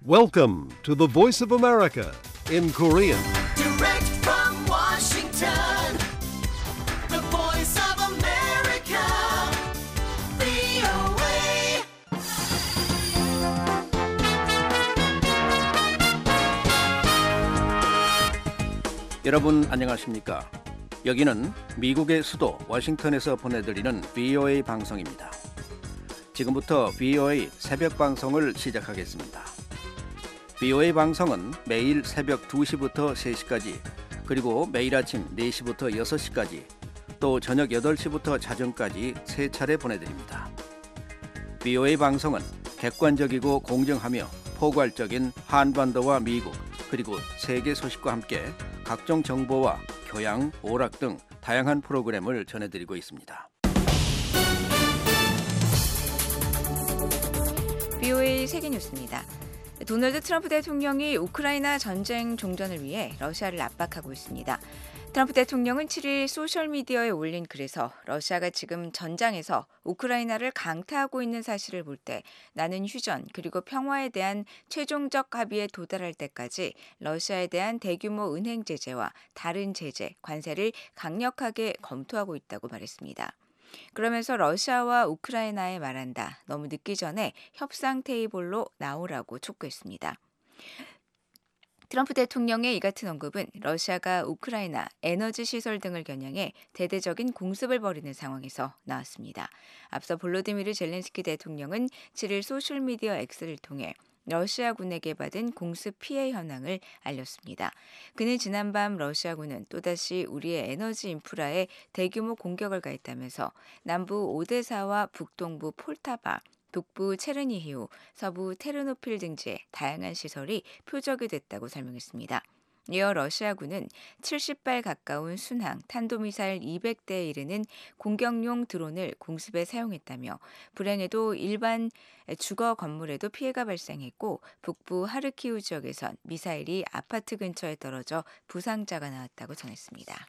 Welcome to the Voice of America in Korean. Direct from Washington, the voice of America, VOA. 여러분 안녕하십니까? 여기는 미국의 수도 워싱턴에서 보내드리는 VOA 방송입니다. 지금부터 VOA 새벽 방송을 시작하겠습니다. VOA 방송은 매일 새벽 2시부터 3시까지, 그리고 매일 아침 4시부터 6시까지, 또 저녁 8시부터 자정까지 3차례 보내드립니다. VOA 방송은 객관적이고 공정하며 포괄적인 한반도와 미국, 그리고 세계 소식과 함께 각종 정보와 교양, 오락 등 다양한 프로그램을 전해드리고 있습니다. VOA 세계뉴스입니다. 도널드 트럼프 대통령이 우크라이나 전쟁 종전을 위해 러시아를 압박하고 있습니다. 트럼프 대통령은 7일 소셜미디어에 올린 글에서 러시아가 지금 전장에서 우크라이나를 강타하고 있는 사실을 볼 때 나는 휴전 그리고 평화에 대한 최종적 합의에 도달할 때까지 러시아에 대한 대규모 은행 제재와 다른 제재, 관세를 강력하게 검토하고 있다고 말했습니다. 그러면서 러시아와 우크라이나에 말한다. 너무 늦기 전에 협상 테이블로 나오라고 촉구했습니다. 트럼프 대통령의 이 같은 언급은 러시아가 우크라이나 에너지 시설 등을 겨냥해 대대적인 공습을 벌이는 상황에서 나왔습니다. 앞서 볼로디미르 젤렌스키 대통령은 7일 소셜미디어 X를 통해 러시아군에게 받은 공습 피해 현황을 알렸습니다. 그는 지난밤 러시아군은 또다시 우리의 에너지 인프라에 대규모 공격을 가했다면서 남부 오데사와 북동부 폴타바, 북부 체르니히우, 서부 테르노필 등지의 다양한 시설이 표적이 됐다고 설명했습니다. 이어 러시아군은 70발 가까운 순항 탄도미사일 200대에 이르는 공격용 드론을 공습에 사용했다며 불행에도 일반 주거 건물에도 피해가 발생했고 북부 하르키우 지역에선 미사일이 아파트 근처에 떨어져 부상자가 나왔다고 전했습니다.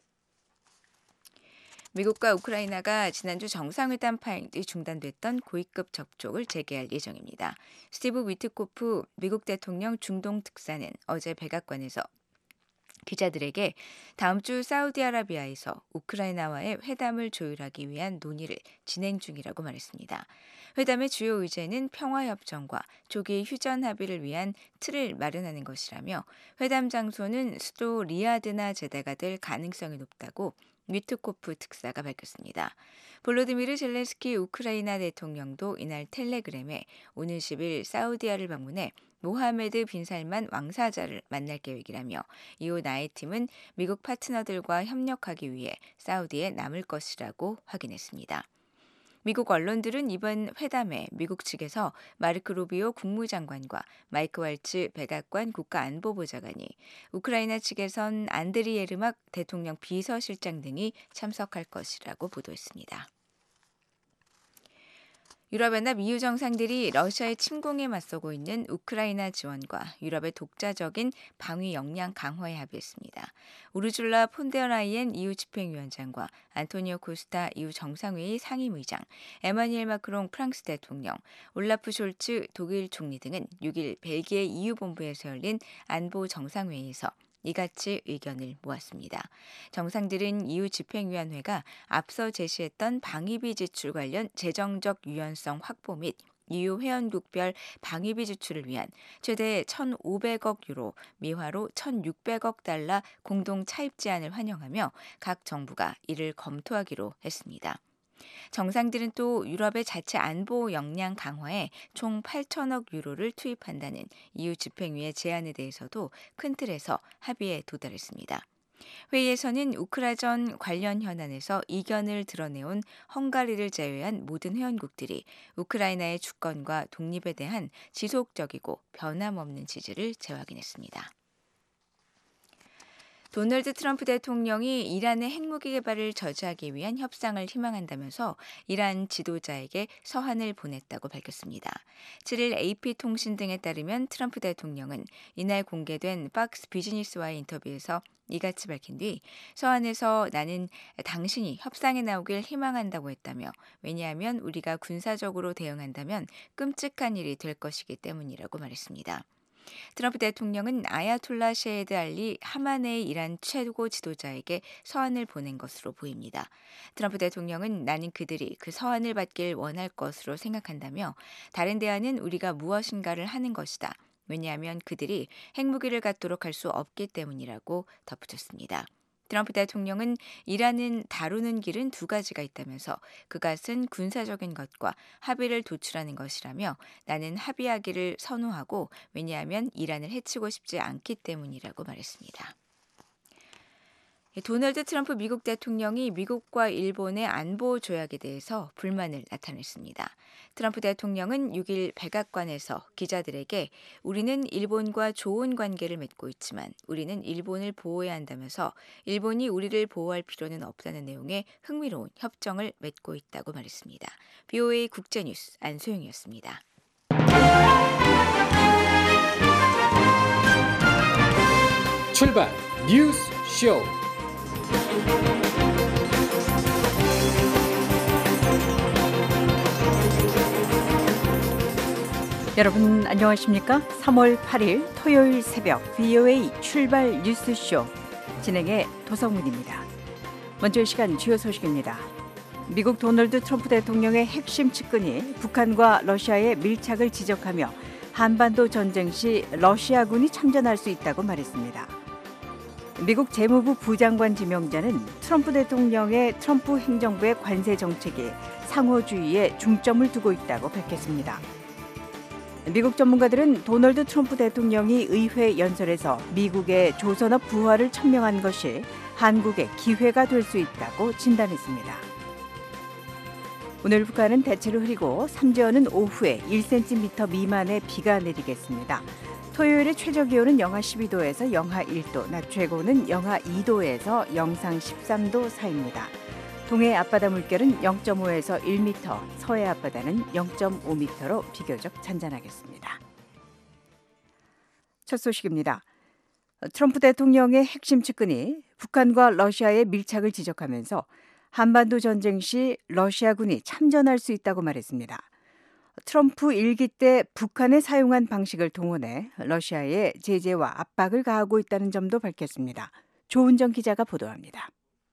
미국과 우크라이나가 지난주 정상회담 파행이 중단됐던 고위급 접촉을 재개할 예정입니다. 스티브 위트코프 미국 대통령 중동 특사는 어제 백악관에서 기자들에게 다음 주 사우디아라비아에서 우크라이나와의 회담을 조율하기 위한 논의를 진행 중이라고 말했습니다. 회담의 주요 의제는 평화협정과 조기 휴전 합의를 위한 틀을 마련하는 것이라며 회담 장소는 수도 리야드나 제다가 될 가능성이 높다고 위트코프 특사가 밝혔습니다. 볼로디미르 젤렌스키 우크라이나 대통령도 이날 텔레그램에 오는 10일 사우디아를 방문해 모하메드 빈 살만 왕사자를 만날 계획이라며 이후 나의 팀은 미국 파트너들과 협력하기 위해 사우디에 남을 것이라고 확인했습니다. 미국 언론들은 이번 회담에 미국 측에서 마르크 루비오 국무장관과 마이크 왈츠 백악관 국가안보보좌관이, 우크라이나 측에선 안드리 예르막 대통령 비서실장 등이 참석할 것이라고 보도했습니다. 유럽연합 EU 정상들이 러시아의 침공에 맞서고 있는 우크라이나 지원과 유럽의 독자적인 방위 역량 강화에 합의했습니다. 우르줄라 폰데어라이엔 EU 집행위원장과 안토니오 코스타 EU 정상회의 상임의장, 에마뉘엘 마크롱 프랑스 대통령, 올라프 숄츠 독일 총리 등은 6일 벨기에 EU 본부에서 열린 안보 정상회의에서 이같이 의견을 모았습니다. 정상들은 EU 집행위원회가 앞서 제시했던 방위비 지출 관련 재정적 유연성 확보 및 EU 회원국별 방위비 지출을 위한 최대 1,500억 유로, 미화로 1,600억 달러 공동 차입 제안을 환영하며 각 정부가 이를 검토하기로 했습니다. 정상들은 또 유럽의 자체 안보 역량 강화에 총 8천억 유로를 투입한다는 EU 집행위의 제안에 대해서도 큰 틀에서 합의에 도달했습니다. 회의에서는 우크라전 관련 현안에서 이견을 드러내온 헝가리를 제외한 모든 회원국들이 우크라이나의 주권과 독립에 대한 지속적이고 변함없는 지지를 재확인했습니다. 도널드 트럼프 대통령이 이란의 핵무기 개발을 저지하기 위한 협상을 희망한다면서 이란 지도자에게 서한을 보냈다고 밝혔습니다. 7일 AP통신 등에 따르면 트럼프 대통령은 이날 공개된 박스 비즈니스와의 인터뷰에서 이같이 밝힌 뒤 서한에서 나는 당신이 협상에 나오길 희망한다고 했다며 왜냐하면 우리가 군사적으로 대응한다면 끔찍한 일이 될 것이기 때문이라고 말했습니다. 트럼프 대통령은 아야톨라 셰헤드 알리 하마네이 이란 최고 지도자에게 서한을 보낸 것으로 보입니다. 트럼프 대통령은 나는 그들이 그 서한을 받길 원할 것으로 생각한다며 다른 대안은 우리가 무엇인가를 하는 것이다. 왜냐하면 그들이 핵무기를 갖도록 할 수 없기 때문이라고 덧붙였습니다. 트럼프 대통령은 이란은 다루는 길은 두 가지가 있다면서 그것은 군사적인 것과 합의를 도출하는 것이라며 나는 합의하기를 선호하고 왜냐하면 이란을 해치고 싶지 않기 때문이라고 말했습니다. 도널드 트럼프 미국 대통령이 미국과 일본의 안보 조약에 대해서 불만을 나타냈습니다. 트럼프 대통령은 6일 백악관에서 기자들에게 우리는 일본과 좋은 관계를 맺고 있지만 우리는 일본을 보호해야 한다면서 일본이 우리를 보호할 필요는 없다는 내용의 흥미로운 협정을 맺고 있다고 말했습니다. BOA 국제뉴스 안소영이었습니다. 출발 뉴스 쇼. 여러분 안녕하십니까? 3월 8일 토요일 새벽 VOA 출발 뉴스쇼 진행의 도성문입니다. 먼저 이 시간 주요 소식입니다. 미국 도널드 트럼프 대통령의 핵심 측근이 북한과 러시아의 밀착을 지적하며 한반도 전쟁 시 러시아군이 참전할 수 있다고 말했습니다. 미국 재무부 부장관 지명자는 트럼프 대통령의 트럼프 행정부의 관세 정책이 상호주의에 중점을 두고 있다고 밝혔습니다. 미국 전문가들은 도널드 트럼프 대통령이 의회 연설에서 미국의 조선업 부활을 천명한 것이 한국의 기회가 될 수 있다고 진단했습니다. 오늘 북한은 대체로 흐리고 삼지어는 오후에 1cm 미만의 비가 내리겠습니다. 토요일의 최저기온은 영하 12도에서 영하 1도, 낮 최고는 영하 2도에서 영상 13도 사이입니다. 동해 앞바다 물결은 0.5에서 1m, 서해 앞바다는 0.5m로 비교적 잔잔하겠습니다. 첫 소식입니다. 트럼프 대통령의 핵심 측근이 북한과 러시아의 밀착을 지적하면서 한반도 전쟁 시 러시아군이 참전할 수 있다고 말했습니다. 트럼프 일기 때 북한에 사용한 방식을 동원해 러시아에 제재와 압박을 가하고 있다는 점도 밝혔습니다. 조은정 기자가 보도합니다.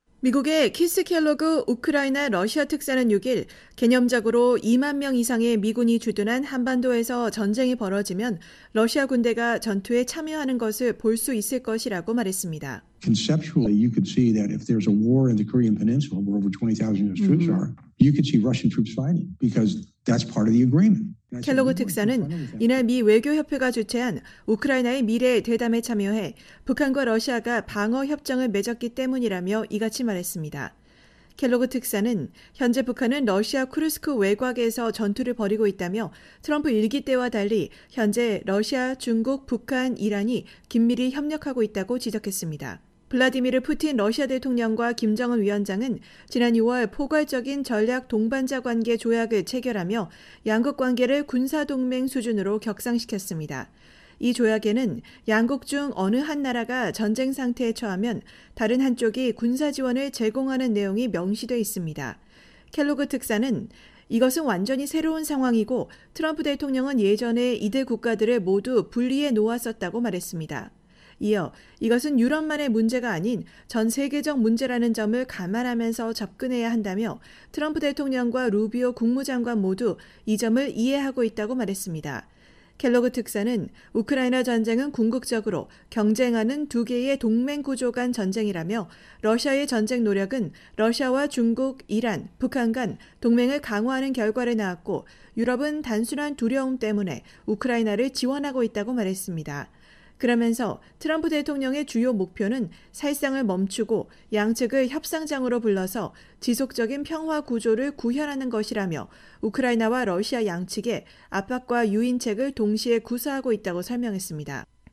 미국의 키스 켈로그 우크라이나 러시아 특사는 6일 개념적으로 2만 명 이상의 미군이 주둔한 한반도에서 전쟁이 벌어지면 러시아 군대가 전투에 참여하는 것을 볼 수 있을 것이라고 말했습니다. Conceptually, you could see that if there's a war in the Korean Peninsula where over 20,000 U.S. troops are, you could see Russian troops fighting because that's part of the agreement. 켈로그 특사는 이날 미 외교협회가 주최한 우크라이나의 미래 대담에 참여해 북한과 러시아가 방어 협정을 맺었기 때문이라며 이같이 말했습니다. 켈로그 특사는 현재 북한은 러시아 쿠르스크 외곽에서 전투를 벌이고 있다며 트럼프 일기 때와 달리 현재 러시아, 중국, 북한, 이란이 긴밀히 협력하고 있다고 지적했습니다. 블라디미르 푸틴 러시아 대통령과 김정은 위원장은 지난 6월 포괄적인 전략 동반자 관계 조약을 체결하며 양국 관계를 군사동맹 수준으로 격상시켰습니다. 이 조약에는 양국 중 어느 한 나라가 전쟁 상태에 처하면 다른 한쪽이 군사 지원을 제공하는 내용이 명시돼 있습니다. 켈로그 특사는 이것은 완전히 새로운 상황이고 트럼프 대통령은 예전에 이들 국가들을 모두 분리해 놓았었다고 말했습니다. 이어 이것은 유럽만의 문제가 아닌 전 세계적 문제라는 점을 감안하면서 접근해야 한다며 트럼프 대통령과 루비오 국무장관 모두 이 점을 이해하고 있다고 말했습니다. 켈로그 특사는 우크라이나 전쟁은 궁극적으로 경쟁하는 두 개의 동맹 구조 간 전쟁이라며 러시아의 전쟁 노력은 러시아와 중국, 이란, 북한 간 동맹을 강화하는 결과를 낳았고 유럽은 단순한 두려움 때문에 우크라이나를 지원하고 있다고 말했습니다. 그러면서 트럼프 대통령의 주요 목표는 살상을 멈추고 양측을 협상장으로 불러서 지속적인 평화 구조를 구현하는 것이라며 우크라이나와 러시아 양측에 압박과 유인책을 동시에 구사하고 있다고 설명했습니다.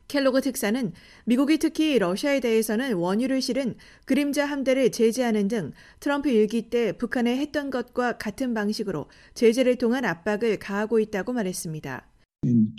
켈로그 특사는 미국이 특히 러시아에 대해서는 원유를 실은 그림자 함대를 제재하는 등 트럼프 일기 때 북한에 했던 것과 같은 방식으로 제재를 통한 압박을 가하고 있다고 말했습니다. In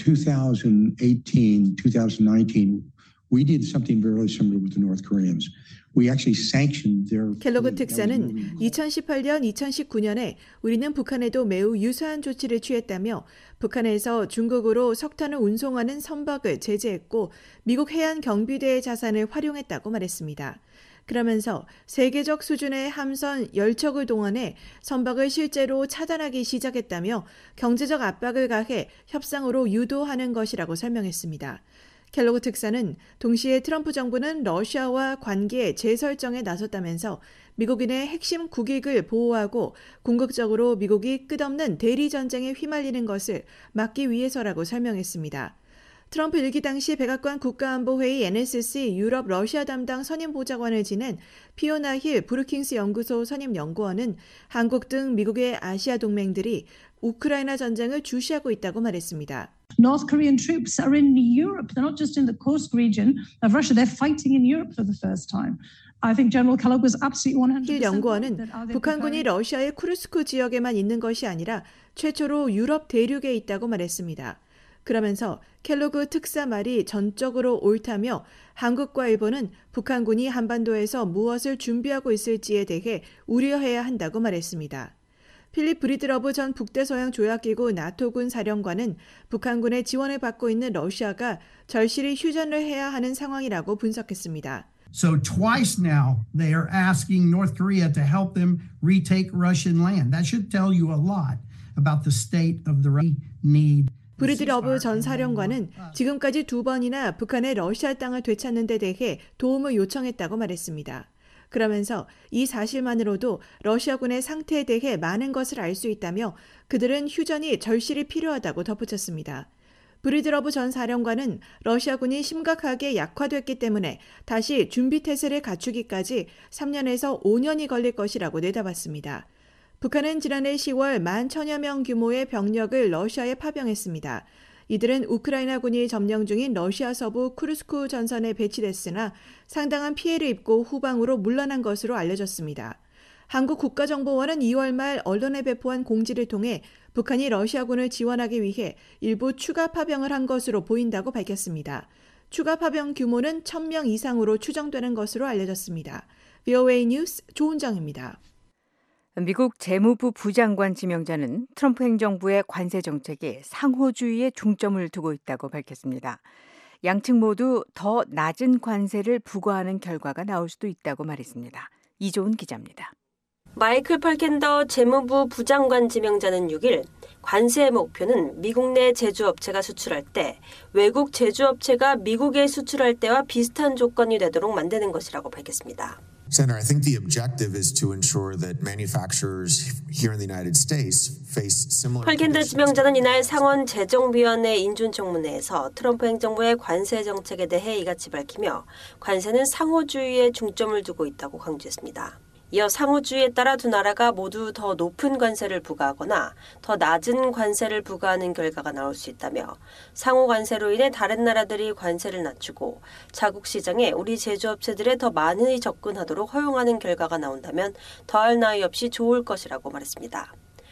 2018, 2019, we did something very similar with the North Koreans. We actually sanctioned their. 켈로그 특사는 2018년, 2019년에 우리는 북한에도 매우 유사한 조치를 취했다며 북한에서 중국으로 석탄을 운송하는 선박을 제재했고 미국 해안 경비대의 자산을 활용했다고 말했습니다. 그러면서 세계적 수준의 함선 10척을 동원해 선박을 실제로 차단하기 시작했다며 경제적 압박을 가해 협상으로 유도하는 것이라고 설명했습니다. 켈로그 특사는 동시에 트럼프 정부는 러시아와 관계 재설정에 나섰다면서 미국인의 핵심 국익을 보호하고 궁극적으로 미국이 끝없는 대리전쟁에 휘말리는 것을 막기 위해서라고 설명했습니다. 트럼프 일기 당시 백악관 국가안보회의 NSC 유럽 러시아 담당 선임보좌관을 지낸 피오나 힐 브루킹스 연구소 선임연구원은 한국 등 미국의 아시아 동맹들이 우크라이나 전쟁을 주시하고 있다고 말했습니다. North Korean troops are in Europe. They're not just in the Kursk region of Russia. They're fighting in Europe for the first time. I think General Kellogg was absolutely 100%. 힐 연구원은 북한군이 러시아의 쿠르스크 지역에만 있는 것이 아니라 최초로 유럽 대륙에 있다고 말했습니다. 그러면서 켈로그 특사 말이 전적으로 옳다며 한국과 일본은 북한군이 한반도에서 무엇을 준비하고 있을지에 대해 우려해야 한다고 말했습니다. 필립 브리드러브 전 북대서양조약기구 나토군 사령관은 북한군의 지원을 받고 있는 러시아가 절실히 휴전을 해야 하는 상황이라고 분석했습니다. So twice now they are asking North Korea to help them retake Russian land. That should tell you a lot about the state of the need. 브리드러브 전 사령관은 지금까지 2번이나 북한의 러시아 땅을 되찾는 데 대해 도움을 요청했다고 말했습니다. 그러면서 이 사실만으로도 러시아군의 상태에 대해 많은 것을 알 수 있다며 그들은 휴전이 절실히 필요하다고 덧붙였습니다. 브리드러브 전 사령관은 러시아군이 심각하게 약화됐기 때문에 다시 준비태세를 갖추기까지 3년에서 5년이 걸릴 것이라고 내다봤습니다. 북한은 지난해 10월 11,000여 명 규모의 병력을 러시아에 파병했습니다. 이들은 우크라이나군이 점령 중인 러시아 서부 쿠르스크 전선에 배치됐으나 상당한 피해를 입고 후방으로 물러난 것으로 알려졌습니다. 한국 국가정보원은 2월 말 언론에 배포한 공지를 통해 북한이 러시아군을 지원하기 위해 일부 추가 파병을 한 것으로 보인다고 밝혔습니다. 추가 파병 규모는 1,000명 이상으로 추정되는 것으로 알려졌습니다. VOA 뉴스 조은정입니다. 미국 재무부 부장관 지명자는 트럼프 행정부의 관세 정책에 상호주의에 중점을 두고 있다고 밝혔습니다. 양측 모두 더 낮은 관세를 부과하는 결과가 나올 수도 있다고 말했습니다. 이조은 기자입니다. 마이클 펄켄더 재무부 부장관 지명자는 6일 관세의 목표는 미국 내 제조업체가 수출할 때 외국 제조업체가 미국에 수출할 때와 비슷한 조건이 되도록 만드는 것이라고 밝혔습니다. Senator, I think the objective is to ensure that manufacturers here in the United States face similar. 펄켄더 지명자는 이날 상원 재정위원회 인준청문회에서 트럼프 행정부의 관세 정책에 대해 이같이 밝히며 관세는 상호주의에 중점을 두고 있다고 강조했습니다. 이어 상호주의에 따라 두 나라가 모두 더 높은 관세를 부과하거나 더 낮은 관세를 부과하는 결과가 나올 수 있다며 상호 관세로 인해 다른 나라들이 관세를 낮추고 자국 시장에 우리 제조업체들에 더 많이 접근하도록 허용하는 결과가 나온다면 더할 나위 없이 좋을 것이라고 말했습니다.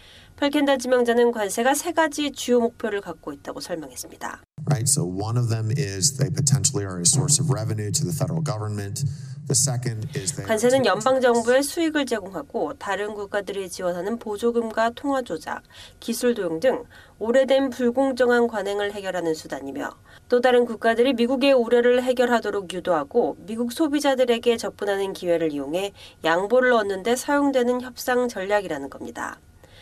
펄켄더 지명자는 관세가 3가지 주요 목표를 갖고 있다고 설명했습니다. Right, so one of them is they potentially are a source of revenue to the federal government. The second is they 관세는 연방 정부에 수익을 제공하고 다른 국가들이 지원하는 보조금과 통화 조작, 기술 도용 등 오래된 불공정한 관행을 해결하는 수단이며 또 다른 국가들이 미국의 우려를 해결하도록 유도하고 미국 소비자들에게 접근하는 기회를 이용해 양보를 얻는 데 사용되는 협상 전략이라는 겁니다.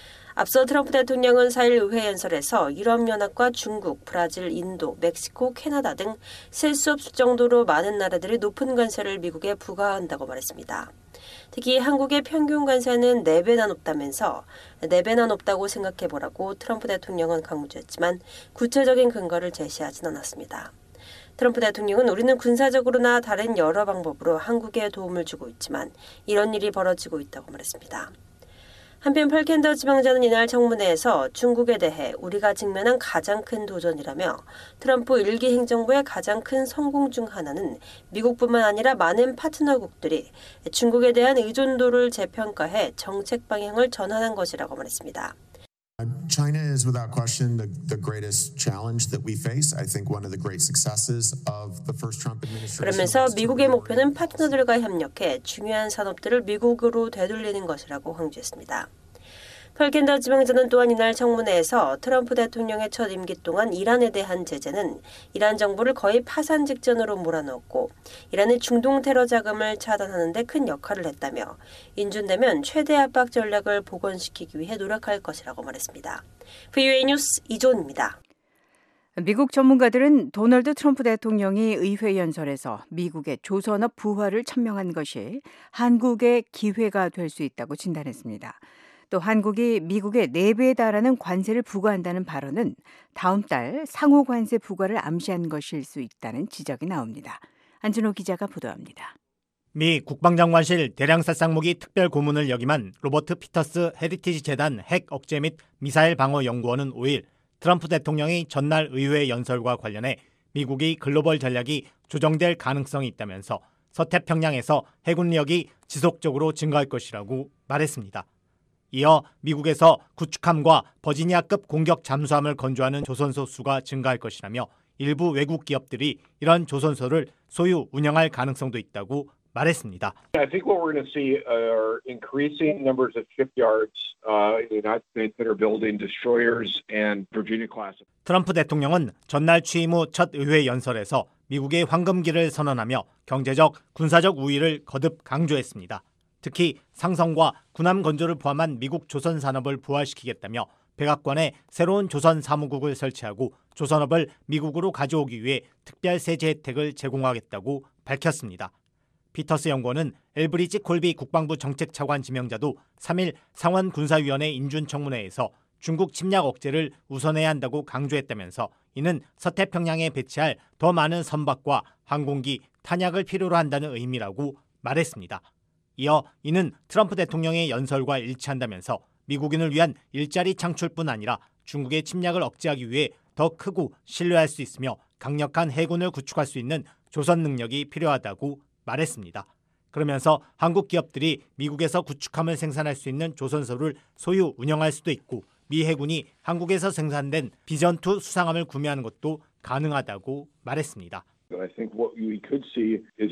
앞서 트럼프 대통령은 4일 의회 연설에서 유럽연합과 중국, 브라질, 인도, 멕시코, 캐나다 등 셀 수 없을 정도로 많은 나라들이 높은 관세를 미국에 부과한다고 말했습니다. 특히 한국의 평균 관세는 4배나 높다면서 4배나 높다고 생각해보라고 트럼프 대통령은 강조했지만 구체적인 근거를 제시하진 않았습니다. 트럼프 대통령은 우리는 군사적으로나 다른 여러 방법으로 한국에 도움을 주고 있지만 이런 일이 벌어지고 있다고 말했습니다. 한편 펄켄더 지방자는 이날 청문회에서 중국에 대해 우리가 직면한 가장 큰 도전이라며 트럼프 1기 행정부의 가장 큰 성공 중 하나는 미국뿐만 아니라 많은 파트너국들이 중국에 대한 의존도를 재평가해 정책 방향을 전환한 것이라고 말했습니다. China is without question the greatest challenge that we face. I think one of the great successes of the first Trump administration. 그러면서 미국의 목표는 파트너들과 협력해 중요한 산업들을 미국으로 되돌리는 것이라고 강조했습니다. 펄켄더 지방자는 또한 이날 청문회에서 트럼프 대통령의 첫 임기 동안 이란에 대한 제재는 이란 정부를 거의 파산 직전으로 몰아넣었고 이란의 중동 테러 자금을 차단하는 데 큰 역할을 했다며 인준되면 최대 압박 전략을 복원시키기 위해 노력할 것이라고 말했습니다. VOA 뉴스 이조은입니다. 미국 전문가들은 도널드 트럼프 대통령이 의회 연설에서 미국의 조선업 부활을 천명한 것이 한국의 기회가 될 수 있다고 진단했습니다. 또 한국이 미국의 4배에 달하는 관세를 부과한다는 발언은 다음 달 상호 관세 부과를 암시한 것일 수 있다는 지적이 나옵니다. 안준호 기자가 보도합니다. 미 국방장관실 대량살상무기 특별고문을 역임한 로버트 피터스 헤리티지 재단 핵 억제 및 미사일 방어 연구원은 5일 트럼프 대통령이 전날 의회 연설과 관련해 미국의 글로벌 전략이 조정될 가능성이 있다면서 서태평양에서 해군력이 지속적으로 증가할 것이라고 말했습니다. 이어 미국에서 구축함과 버지니아급 공격 잠수함을 건조하는 조선소 수가 증가할 것이라며 일부 외국 기업들이 이런 조선소를 소유 운영할 가능성도 있다고 말했습니다. I think what we're going to see are increasing numbers of shipyards in the United States that are building destroyers and Virginia class. 트럼프 대통령은 전날 취임 후 첫 의회 연설에서 미국의 황금기를 선언하며 경제적, 군사적 우위를 거듭 강조했습니다. 특히 상성과 군함 건조를 포함한 미국 조선 산업을 부활시키겠다며 백악관에 새로운 조선 사무국을 설치하고 조선업을 미국으로 가져오기 위해 특별 세제 혜택을 제공하겠다고 밝혔습니다. 피터스 연구원은 엘브리지 콜비 국방부 정책차관 지명자도 3일 상원군사위원회 인준청문회에서 중국 침략 억제를 우선해야 한다고 강조했다면서 이는 서태평양에 배치할 더 많은 선박과 항공기, 탄약을 필요로 한다는 의미라고 말했습니다. 이어 이는 트럼프 대통령의 연설과 일치한다면서 미국인을 위한 일자리 창출뿐 아니라 중국의 침략을 억제하기 위해 더 크고 신뢰할 수 있으며 강력한 해군을 구축할 수 있는 조선 능력이 필요하다고 말했습니다. 그러면서 한국 기업들이 미국에서 구축함을 생산할 수 있는 조선소를 소유 운영할 수도 있고 미 해군이 한국에서 생산된 비전2 수상함을 구매하는 것도 가능하다고 말했습니다. I think what we could see is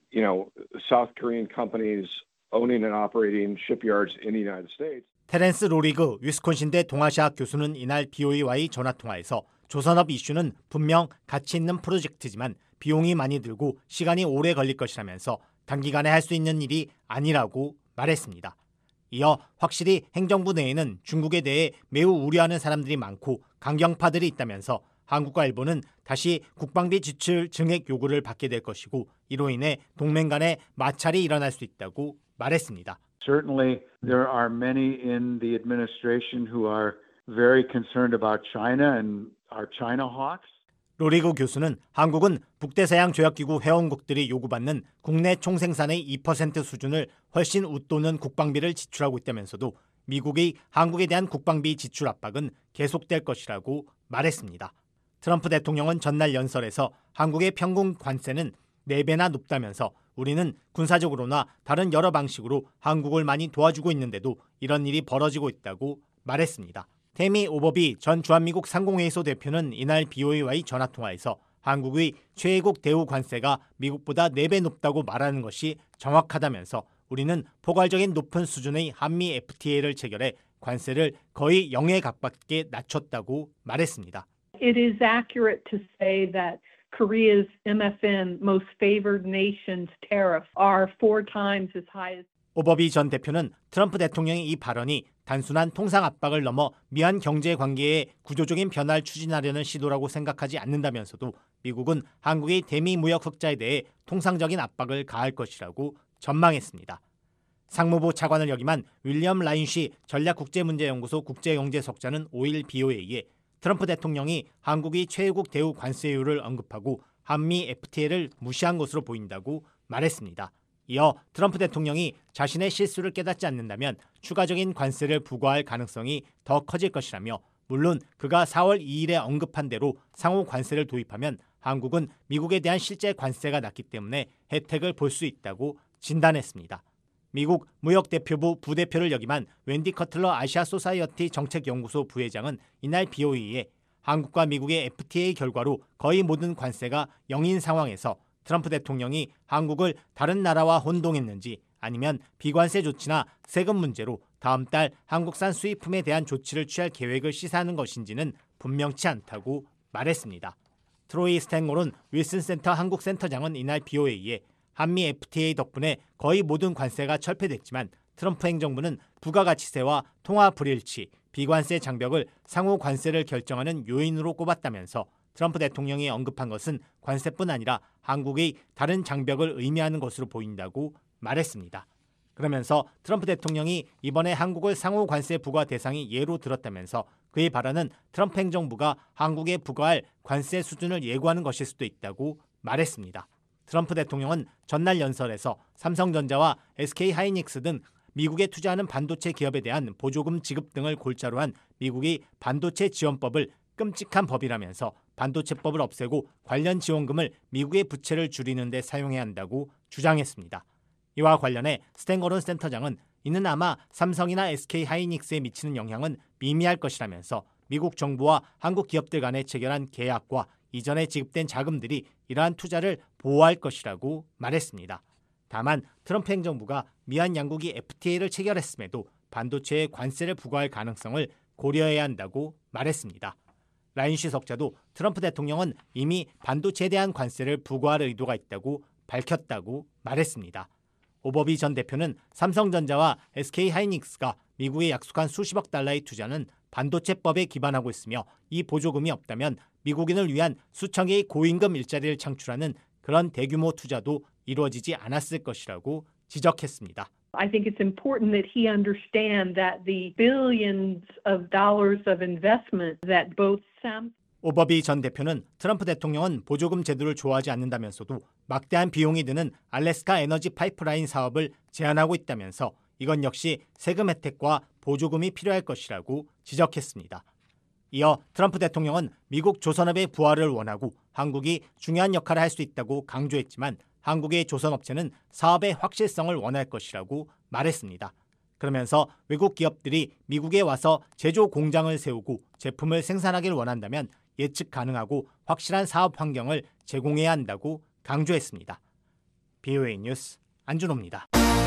South Korean companies owning and operating shipyards in the United States. 테렌스 로리그 위스콘신대 동아시아학 교수는 이날 BOA와의 전화통화에서 조선업 이슈는 분명 가치 있는 프로젝트지만 비용이 많이 들고 시간이 오래 걸릴 것이라면서 단기간에 할 수 있는 일이 아니라고 말했습니다. 이어 확실히 행정부 내에는 중국에 대해 매우 우려하는 사람들이 많고 강경파들이 있다면서 한국과 일본은 다시 국방비 지출 증액 요구를 받게 될 것이고 이로 인해 동맹 간의 마찰이 일어날 수 있다고 말했습니다. Certainly there are many in the administration who are very concerned about China and our China hawks. 로리그 교수는 한국은 북대서양 조약기구 회원국들이 요구받는 국내 총생산의 2% 수준을 훨씬 웃도는 국방비를 지출하고 있다면서도 미국의 한국에 대한 국방비 지출 압박은 계속될 것이라고 말했습니다. 트럼프 대통령은 전날 연설에서 한국의 평균 관세는 4배나 높다면서 우리는 군사적으로나 다른 여러 방식으로 한국을 많이 도와주고 있는데도 이런 일이 벌어지고 있다고 말했습니다. 테미 오버비 전 주한미국 상공회의소 대표는 이날 BOA와의 전화통화에서 한국의 최애국 대우 관세가 미국보다 4배 높다고 말하는 것이 정확하다면서 우리는 포괄적인 높은 수준의 한미 FTA를 체결해 관세를 거의 0에 가깝게 낮췄다고 말했습니다. It is accurate to say that Korea's MFN, most favored nations tariffs are 4 times as high as 오버비 전 대표는 트럼프 대통령의 이 발언이 단순한 통상 압박을 넘어 미한 경제 관계의 구조적인 변화를 추진하려는 시도라고 생각하지 않는다면서도 미국은 한국의 대미 무역 흑자에 대해 통상적인 압박을 가할 것이라고 전망했습니다. 상무부 차관을 역임한 윌리엄 라인시 전략국제문제연구소 국제경제석자는 5일 BOA에 트럼프 대통령이 한국이 최애국 대우 관세율을 언급하고 한미 FTA를 무시한 것으로 보인다고 말했습니다. 이어 트럼프 대통령이 자신의 실수를 깨닫지 않는다면 추가적인 관세를 부과할 가능성이 더 커질 것이라며 물론 그가 4월 2일에 언급한 대로 상호 관세를 도입하면 한국은 미국에 대한 실제 관세가 낮기 때문에 혜택을 볼 수 있다고 진단했습니다. 미국 무역대표부 부대표를 역임한 웬디 커틀러 아시아 소사이어티 정책연구소 부회장은 이날 BOA에 한국과 미국의 FTA 결과로 거의 모든 관세가 0인 상황에서 트럼프 대통령이 한국을 다른 나라와 혼동했는지 아니면 비관세 조치나 세금 문제로 다음 달 한국산 수입품에 대한 조치를 취할 계획을 시사하는 것인지는 분명치 않다고 말했습니다. 트로이 스탠고론 윌슨 센터 한국센터장은 이날 BOA에 한미 FTA 덕분에 거의 모든 관세가 철폐됐지만 트럼프 행정부는 부가가치세와 통화 불일치, 비관세 장벽을 상호 관세를 결정하는 요인으로 꼽았다면서 트럼프 대통령이 언급한 것은 관세뿐 아니라 한국의 다른 장벽을 의미하는 것으로 보인다고 말했습니다. 그러면서 트럼프 대통령이 이번에 한국을 상호 관세 부과 대상이 예로 들었다면서 그의 발언은 트럼프 행정부가 한국에 부과할 관세 수준을 예고하는 것일 수도 있다고 말했습니다. 트럼프 대통령은 전날 연설에서 삼성전자와 SK하이닉스 등 미국에 투자하는 반도체 기업에 대한 보조금 지급 등을 골자로 한 미국의 반도체 지원법을 끔찍한 법이라면서 반도체법을 없애고 관련 지원금을 미국의 부채를 줄이는 데 사용해야 한다고 주장했습니다. 이와 관련해 스탠거론 센터장은 이는 아마 삼성이나 SK하이닉스에 미치는 영향은 미미할 것이라면서 미국 정부와 한국 기업들 간에 체결한 계약과 이전에 지급된 자금들이 이러한 투자를 보호할 것이라고 말했습니다. 다만 트럼프 행정부가 미한 양국이 FTA를 체결했음에도 반도체에 관세를 부과할 가능성을 고려해야 한다고 말했습니다. 라인시 석자도 트럼프 대통령은 이미 반도체에 대한 관세를 부과할 의도가 있다고 밝혔다고 말했습니다. 오버비 전 대표는 삼성전자와 SK하이닉스가 미국에 약속한 수십억 달러의 투자는 반도체법에 기반하고 있으며 이 보조금이 없다면 미국인을 위한 수천 개의 고임금 일자리를 창출하는 그런 대규모 투자도 이루어지지 않았을 것이라고 지적했습니다. I think it's important that he understand that the billions of dollars of investment that both 오버비 전 대표는 트럼프 대통령은 보조금 제도를 좋아하지 않는다면서도 막대한 비용이 드는 알래스카 에너지 파이프라인 사업을 제안하고 있다면서 이건 역시 세금 혜택과 보조금이 필요할 것이라고 지적했습니다. 이어 트럼프 대통령은 미국 조선업의 부활을 원하고 한국이 중요한 역할을 할 수 있다고 강조했지만 한국의 조선업체는 사업의 확실성을 원할 것이라고 말했습니다. 그러면서 외국 기업들이 미국에 와서 제조 공장을 세우고 제품을 생산하길 원한다면 예측 가능하고 확실한 사업 환경을 제공해야 한다고 강조했습니다. BOA 뉴스 안준호입니다.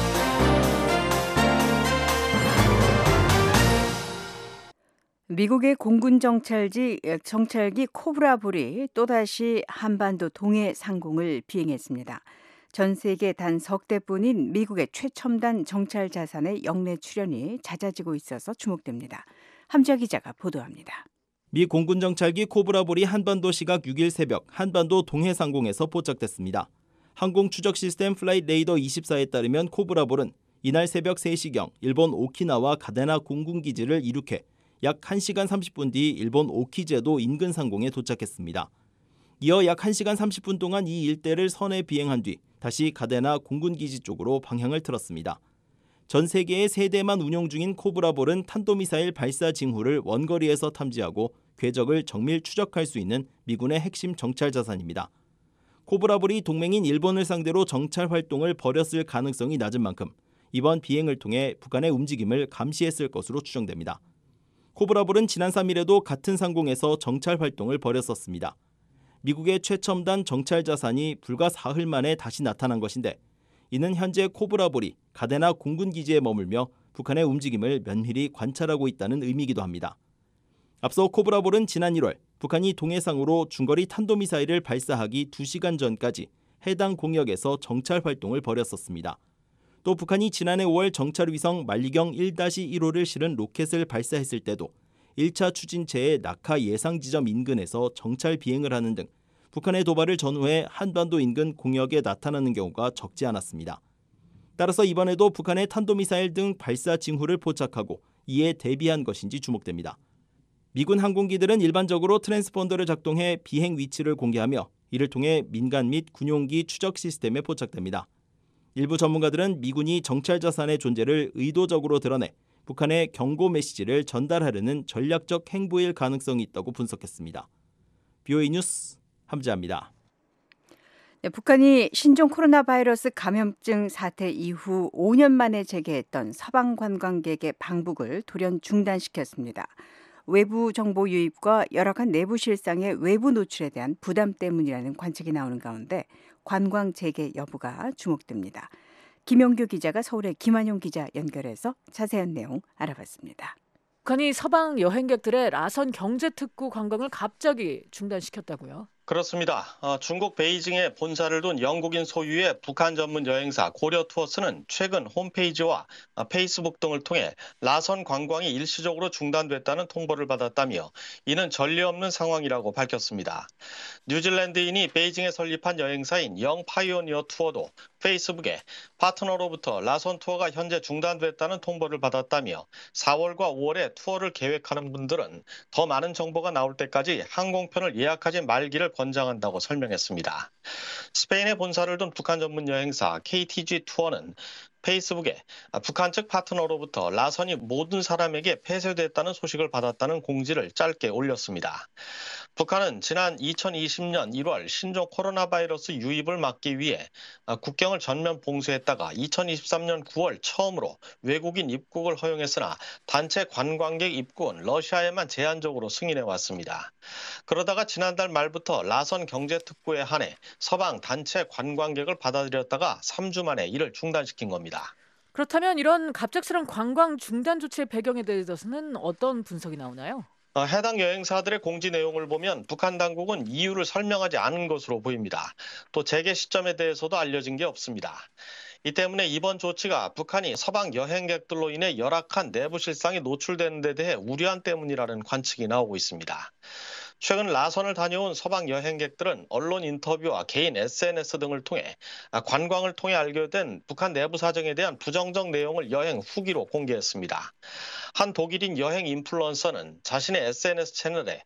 미국의 공군 정찰기 코브라볼이 또다시 한반도 동해 상공을 비행했습니다. 전 세계 단 석 대뿐인 미국의 최첨단 정찰 자산의 영내 출현이 잦아지고 있어서 주목됩니다. 함지아 기자가 보도합니다. 미 공군 정찰기 코브라볼이 한반도 시각 6일 새벽 한반도 동해 상공에서 포착됐습니다. 항공 추적 시스템 플라이트 레이더 24에 따르면 코브라볼은 이날 새벽 3시경 일본 오키나와 가데나 공군기지를 이륙해 약 1시간 30분 뒤 일본 오키제도 인근 상공에 도착했습니다. 이어 약 1시간 30분 동안 이 일대를 선해 비행한 뒤 다시 가데나 공군기지 쪽으로 방향을 틀었습니다. 전 세계에 3대만 운용 중인 코브라볼은 탄도미사일 발사 징후를 원거리에서 탐지하고 궤적을 정밀 추적할 수 있는 미군의 핵심 정찰 자산입니다. 코브라볼이 동맹인 일본을 상대로 정찰 활동을 벌였을 가능성이 낮은 만큼 이번 비행을 통해 북한의 움직임을 감시했을 것으로 추정됩니다. 코브라볼은 지난 3일에도 같은 상공에서 정찰 활동을 벌였었습니다. 미국의 최첨단 정찰 자산이 불과 사흘 만에 다시 나타난 것인데 이는 현재 코브라볼이 가데나 공군기지에 머물며 북한의 움직임을 면밀히 관찰하고 있다는 의미이기도 합니다. 앞서 코브라볼은 지난 1월 북한이 동해상으로 중거리 탄도미사일을 발사하기 2시간 전까지 해당 공역에서 정찰 활동을 벌였었습니다. 또 북한이 지난해 5월 정찰위성 만리경 1-1호를 실은 로켓을 발사했을 때도 1차 추진체의 낙하 예상 지점 인근에서 정찰 비행을 하는 등 북한의 도발을 전후해 한반도 인근 공역에 나타나는 경우가 적지 않았습니다. 따라서 이번에도 북한의 탄도미사일 등 발사 징후를 포착하고 이에 대비한 것인지 주목됩니다. 미군 항공기들은 일반적으로 트랜스폰더를 작동해 비행 위치를 공개하며 이를 통해 민간 및 군용기 추적 시스템에 포착됩니다. 일부 전문가들은 미군이 정찰 자산의 존재를 의도적으로 드러내 북한에 경고 메시지를 전달하려는 전략적 행보일 가능성이 있다고 분석했습니다. BOA 뉴스 함재합니다. 네, 북한이 신종 코로나 바이러스 감염증 사태 이후 5년 만에 재개했던 서방 관광객의 방북을 돌연 중단시켰습니다. 외부 정보 유입과 열악한 내부 실상의 외부 노출에 대한 부담 때문이라는 관측이 나오는 가운데 관광 재개 여부가 주목됩니다. 김용규 기자가 서울의 김한용 기자 연결해서 자세한 내용 알아봤습니다. 북한이 서방 여행객들의 라선 경제특구 관광을 갑자기 중단시켰다고요? 그렇습니다. 중국 베이징에 본사를 둔 영국인 소유의 북한 전문 여행사 고려투어스는 최근 홈페이지와 페이스북 등을 통해 라선 관광이 일시적으로 중단됐다는 통보를 받았다며 이는 전례 없는 상황이라고 밝혔습니다. 뉴질랜드인이 베이징에 설립한 여행사인 영 파이오니어 투어도 페이스북에 파트너로부터 라선 투어가 현재 중단됐다는 통보를 받았다며 4월과 5월에 투어를 계획하는 분들은 더 많은 정보가 나올 때까지 항공편을 예약하지 말기를 권장한다고 설명했습니다. 스페인에 본사를 둔 북한 전문 여행사 KTG 투어는 페이스북에 북한 측 파트너로부터 라선이 모든 사람에게 폐쇄됐다는 소식을 받았다는 공지를 짧게 올렸습니다. 북한은 지난 2020년 1월 신종 코로나 바이러스 유입을 막기 위해 국경을 전면 봉쇄했다가 2023년 9월 처음으로 외국인 입국을 허용했으나 단체 관광객 입국은 러시아에만 제한적으로 승인해 왔습니다. 그러다가 지난달 말부터 라선 경제특구에 한해 서방 단체 관광객을 받아들였다가 3주 만에 이를 중단시킨 겁니다. 그렇다면 이런 갑작스런 관광 중단 조치의 배경에 대해서는 어떤 분석이 나오나요? 해당 여행사들의 공지 내용을 보면 북한 당국은 이유를 설명하지 않은 것으로 보입니다. 또 재개 시점에 대해서도 알려진 게 없습니다. 이 때문에 이번 조치가 북한이 서방 여행객들로 인해 열악한 내부 실상이 노출되는 데 대해 우려한 때문이라는 관측이 나오고 있습니다. 최근 라선을 다녀온 서방 여행객들은 언론 인터뷰와 개인 SNS 등을 통해 관광을 통해 알게 된 북한 내부 사정에 대한 부정적 내용을 여행 후기로 공개했습니다. 한 독일인 여행 인플루언서는 자신의 SNS 채널에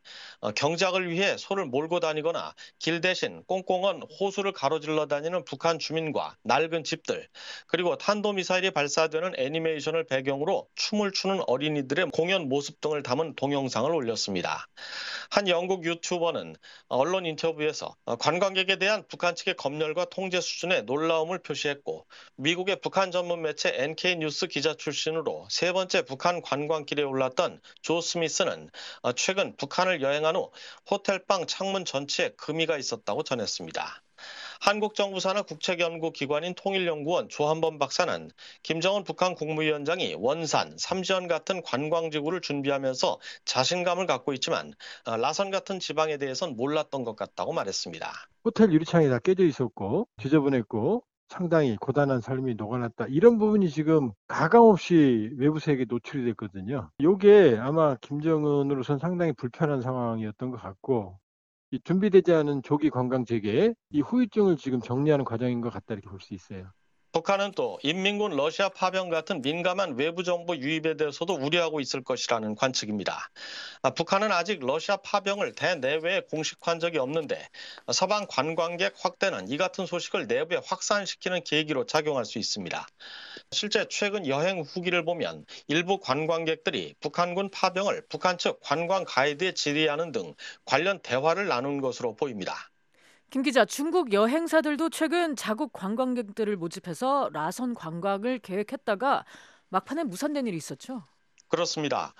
경작을 위해 소를 몰고 다니거나 길 대신 꽁꽁한 호수를 가로질러 다니는 북한 주민과 낡은 집들, 그리고 탄도미사일이 발사되는 애니메이션을 배경으로 춤을 추는 어린이들의 공연 모습 등을 담은 동영상을 올렸습니다. 한 영국 유튜버는 언론 인터뷰에서 관광객에 대한 북한 측의 검열과 통제 수준에 놀라움을 표시했고, 미국의 북한 전문 매체 NK뉴스 기자 출신으로 세 번째 북한 관광길에 올랐던 조 스미스는 최근 북한을 여행한 후 호텔방 창문 전체에 금이가 있었다고 전했습니다. 한국 정부 산하 국책연구기관인 통일연구원 조한범 박사는 김정은 북한 국무위원장이 원산, 삼지연 같은 관광지구를 준비하면서 자신감을 갖고 있지만 라선 같은 지방에 대해선 몰랐던 것 같다고 말했습니다. 호텔 유리창이 다 깨져 있었고 지저분했고 상당히 고단한 삶이 녹아났다. 이런 부분이 지금 가감없이 외부 세계에 노출이 됐거든요. 이게 아마 김정은으로선 상당히 불편한 상황이었던 것 같고, 이 준비되지 않은 조기 관광 재개, 이 후유증을 지금 정리하는 과정인 것 같다 이렇게 볼 수 있어요. 북한은 또 인민군 러시아 파병 같은 민감한 외부 정보 유입에 대해서도 우려하고 있을 것이라는 관측입니다. 북한은 아직 러시아 파병을 대내외에 공식화한 적이 없는데 서방 관광객 확대는 이 같은 소식을 내부에 확산시키는 계기로 작용할 수 있습니다. 실제 최근 여행 후기를 보면 일부 관광객들이 북한군 파병을 북한 측 관광 가이드에 질의하는 등 관련 대화를 나눈 것으로 보입니다. 김 기자, 중국 여행사들도 최근 자국 관광객들을 모집해서 라선 관광을 계획했다가 막판에 무산된 일이 있었죠? 그렇습니다.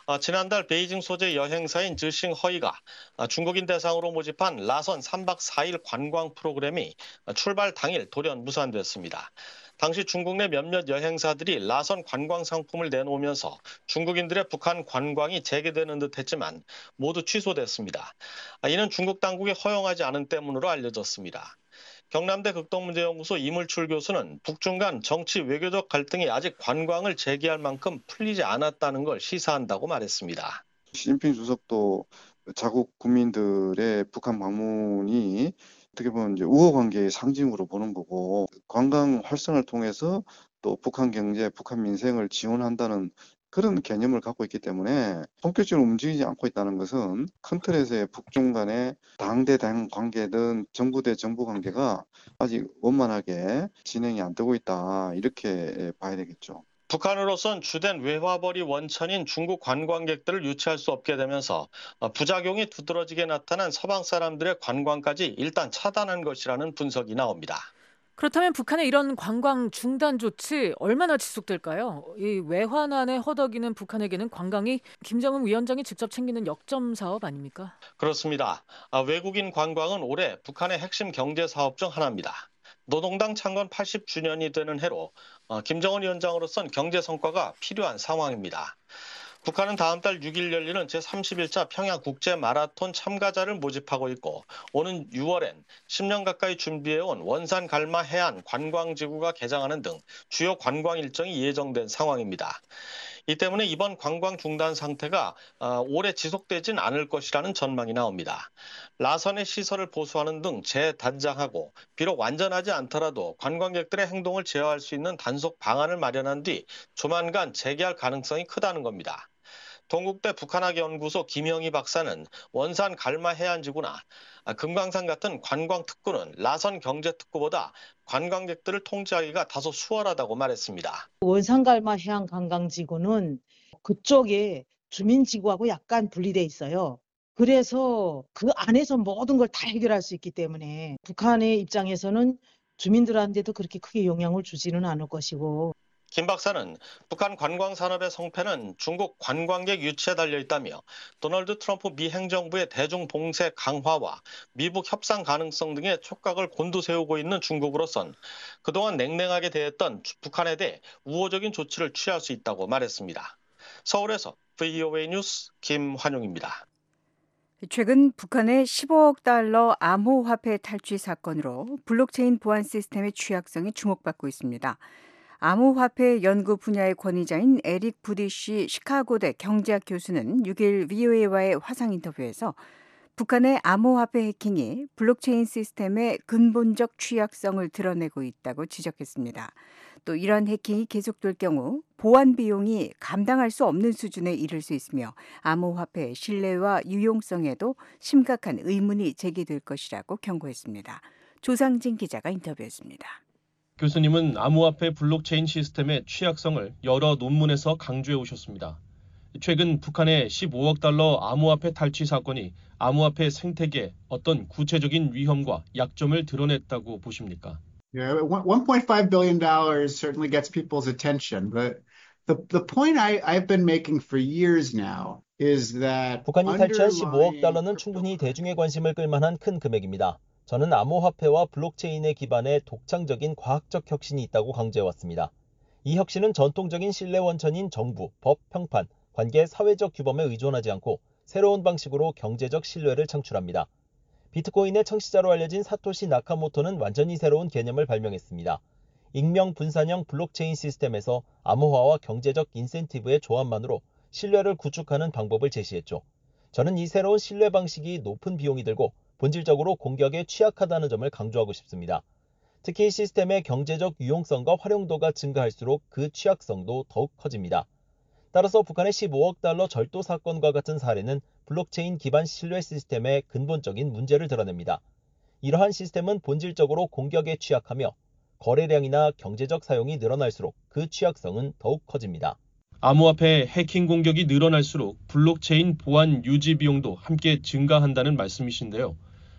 지난달 베이징 소재 여행사인 즈싱허이가 중국인 대상으로 모집한 라선 3박 4일 관광 프로그램이 출발 당일 돌연 무산됐습니다. 당시 중국 내 몇몇 여행사들이 라선 관광 상품을 내놓으면서 중국인들의 북한 관광이 재개되는 듯 했지만 모두 취소됐습니다. 이는 중국 당국이 허용하지 않은 때문으로 알려졌습니다. 경남대 극동문제연구소 이물출 교수는 북중 간 정치 외교적 갈등이 아직 관광을 재개할 만큼 풀리지 않았다는 걸 시사한다고 말했습니다. 시진핑 주석도 자국 국민들의 북한 방문이 어떻게 보면 이제 우호 관계의 상징으로 보는 거고, 관광 활성을 통해서 또 북한 경제, 북한 민생을 지원한다는 그런 개념을 갖고 있기 때문에 본격적으로 움직이지 않고 있다는 것은 큰 틀에서의 북중 간의 당 대 당 관계든 정부 대 정부 관계가 아직 원만하게 진행이 안 되고 있다, 이렇게 봐야 되겠죠. 북한으로선 주된 외화벌이 원천인 중국 관광객들을 유치할 수 없게 되면서 부작용이 두드러지게 나타난 서방 사람들의 관광까지 일단 차단한 것이라는 분석이 나옵니다. 그렇다면 북한의 이런 관광 중단 조치 얼마나 지속될까요? 이 외환안에 허덕이는 북한에게는 관광이 김정은 위원장이 직접 챙기는 역점 사업 아닙니까? 그렇습니다. 외국인 관광은 올해 북한의 핵심 경제 사업 중 하나입니다. 노동당 창건 80주년이 되는 해로 김정은 위원장으로선 경제 성과가 필요한 상황입니다. 북한은 다음 달 6일 열리는 제31차 평양 국제 마라톤 참가자를 모집하고 있고 오는 6월엔 10년 가까이 준비해온 원산 갈마 해안 관광지구가 개장하는 등 주요 관광 일정이 예정된 상황입니다. 이 때문에 이번 관광 중단 상태가 오래 지속되진 않을 것이라는 전망이 나옵니다. 라선의 시설을 보수하는 등 재단장하고 비록 완전하지 않더라도 관광객들의 행동을 제어할 수 있는 단속 방안을 마련한 뒤 조만간 재개할 가능성이 크다는 겁니다. 동국대 북한학연구소 김영희 박사는 원산 갈마 해안지구나 금강산 같은 관광 특구는 라선 경제 특구보다 관광객들을 통제하기가 다소 수월하다고 말했습니다. 원산갈마 해안 관광지구는 그쪽에 주민지구하고 약간 분리돼 있어요. 그래서 그 안에서 모든 걸 다 해결할 수 있기 때문에 북한의 입장에서는 주민들한테도 그렇게 크게 영향을 주지는 않을 것이고. 김 박사는 북한 관광산업의 성패는 중국 관광객 유치에 달려있다며 도널드 트럼프 미 행정부의 대중 봉쇄 강화와 미북 협상 가능성 등의 촉각을 곤두세우고 있는 중국으로선 그동안 냉랭하게 대했던 북한에 대해 우호적인 조치를 취할 수 있다고 말했습니다. 서울에서 VOA 뉴스 김환용입니다. 최근 북한의 15억 달러 암호화폐 탈취 사건으로 블록체인 보안 시스템의 취약성이 주목받고 있습니다. 암호화폐 연구 분야의 권위자인 에릭 부디시 시카고대 경제학 교수는 6일 VOA와의 화상 인터뷰에서 북한의 암호화폐 해킹이 블록체인 시스템의 근본적 취약성을 드러내고 있다고 지적했습니다. 또 이런 해킹이 계속될 경우 보안 비용이 감당할 수 없는 수준에 이를 수 있으며 암호화폐의 신뢰와 유용성에도 심각한 의문이 제기될 것이라고 경고했습니다. 조상진 기자가 인터뷰했습니다. 교수님은 암호화폐 블록체인 시스템의 취약성을 여러 논문에서 강조해 오셨습니다. 최근 북한의 15억 달러 암호화폐 탈취 사건이 암호화폐 생태계에 어떤 구체적인 위험과 약점을 드러냈다고 보십니까? Yeah, $1.5 billion certainly gets people's attention, but the point I've been making for years now is that 북한이 탈취한 15억 달러는 충분히 대중의 관심을 끌만한 큰 금액입니다. 저는 암호화폐와 블록체인의 기반에 독창적인 과학적 혁신이 있다고 강조해왔습니다. 이 혁신은 전통적인 신뢰 원천인 정부, 법, 평판, 관계, 사회적 규범에 의존하지 않고 새로운 방식으로 경제적 신뢰를 창출합니다. 비트코인의 창시자로 알려진 사토시 나카모토는 완전히 새로운 개념을 발명했습니다. 익명 분산형 블록체인 시스템에서 암호화와 경제적 인센티브의 조합만으로 신뢰를 구축하는 방법을 제시했죠. 저는 이 새로운 신뢰 방식이 높은 비용이 들고 본질적으로 공격에 취약하다는 점을 강조하고 싶습니다. 특히 시스템의 경제적 유용성과 활용도가 증가할수록 그 취약성도 더욱 커집니다. 따라서 북한의 15억 달러 절도 사건과 같은 사례는 블록체인 기반 신뢰 시스템의 근본적인 문제를 드러냅니다. 이러한 시스템은 본질적으로 공격에 취약하며 거래량이나 경제적 사용이 늘어날수록 그 취약성은 더욱 커집니다. 암호화폐 해킹 공격이 늘어날수록 블록체인 보안 유지 비용도 함께 증가한다는 말씀이신데요.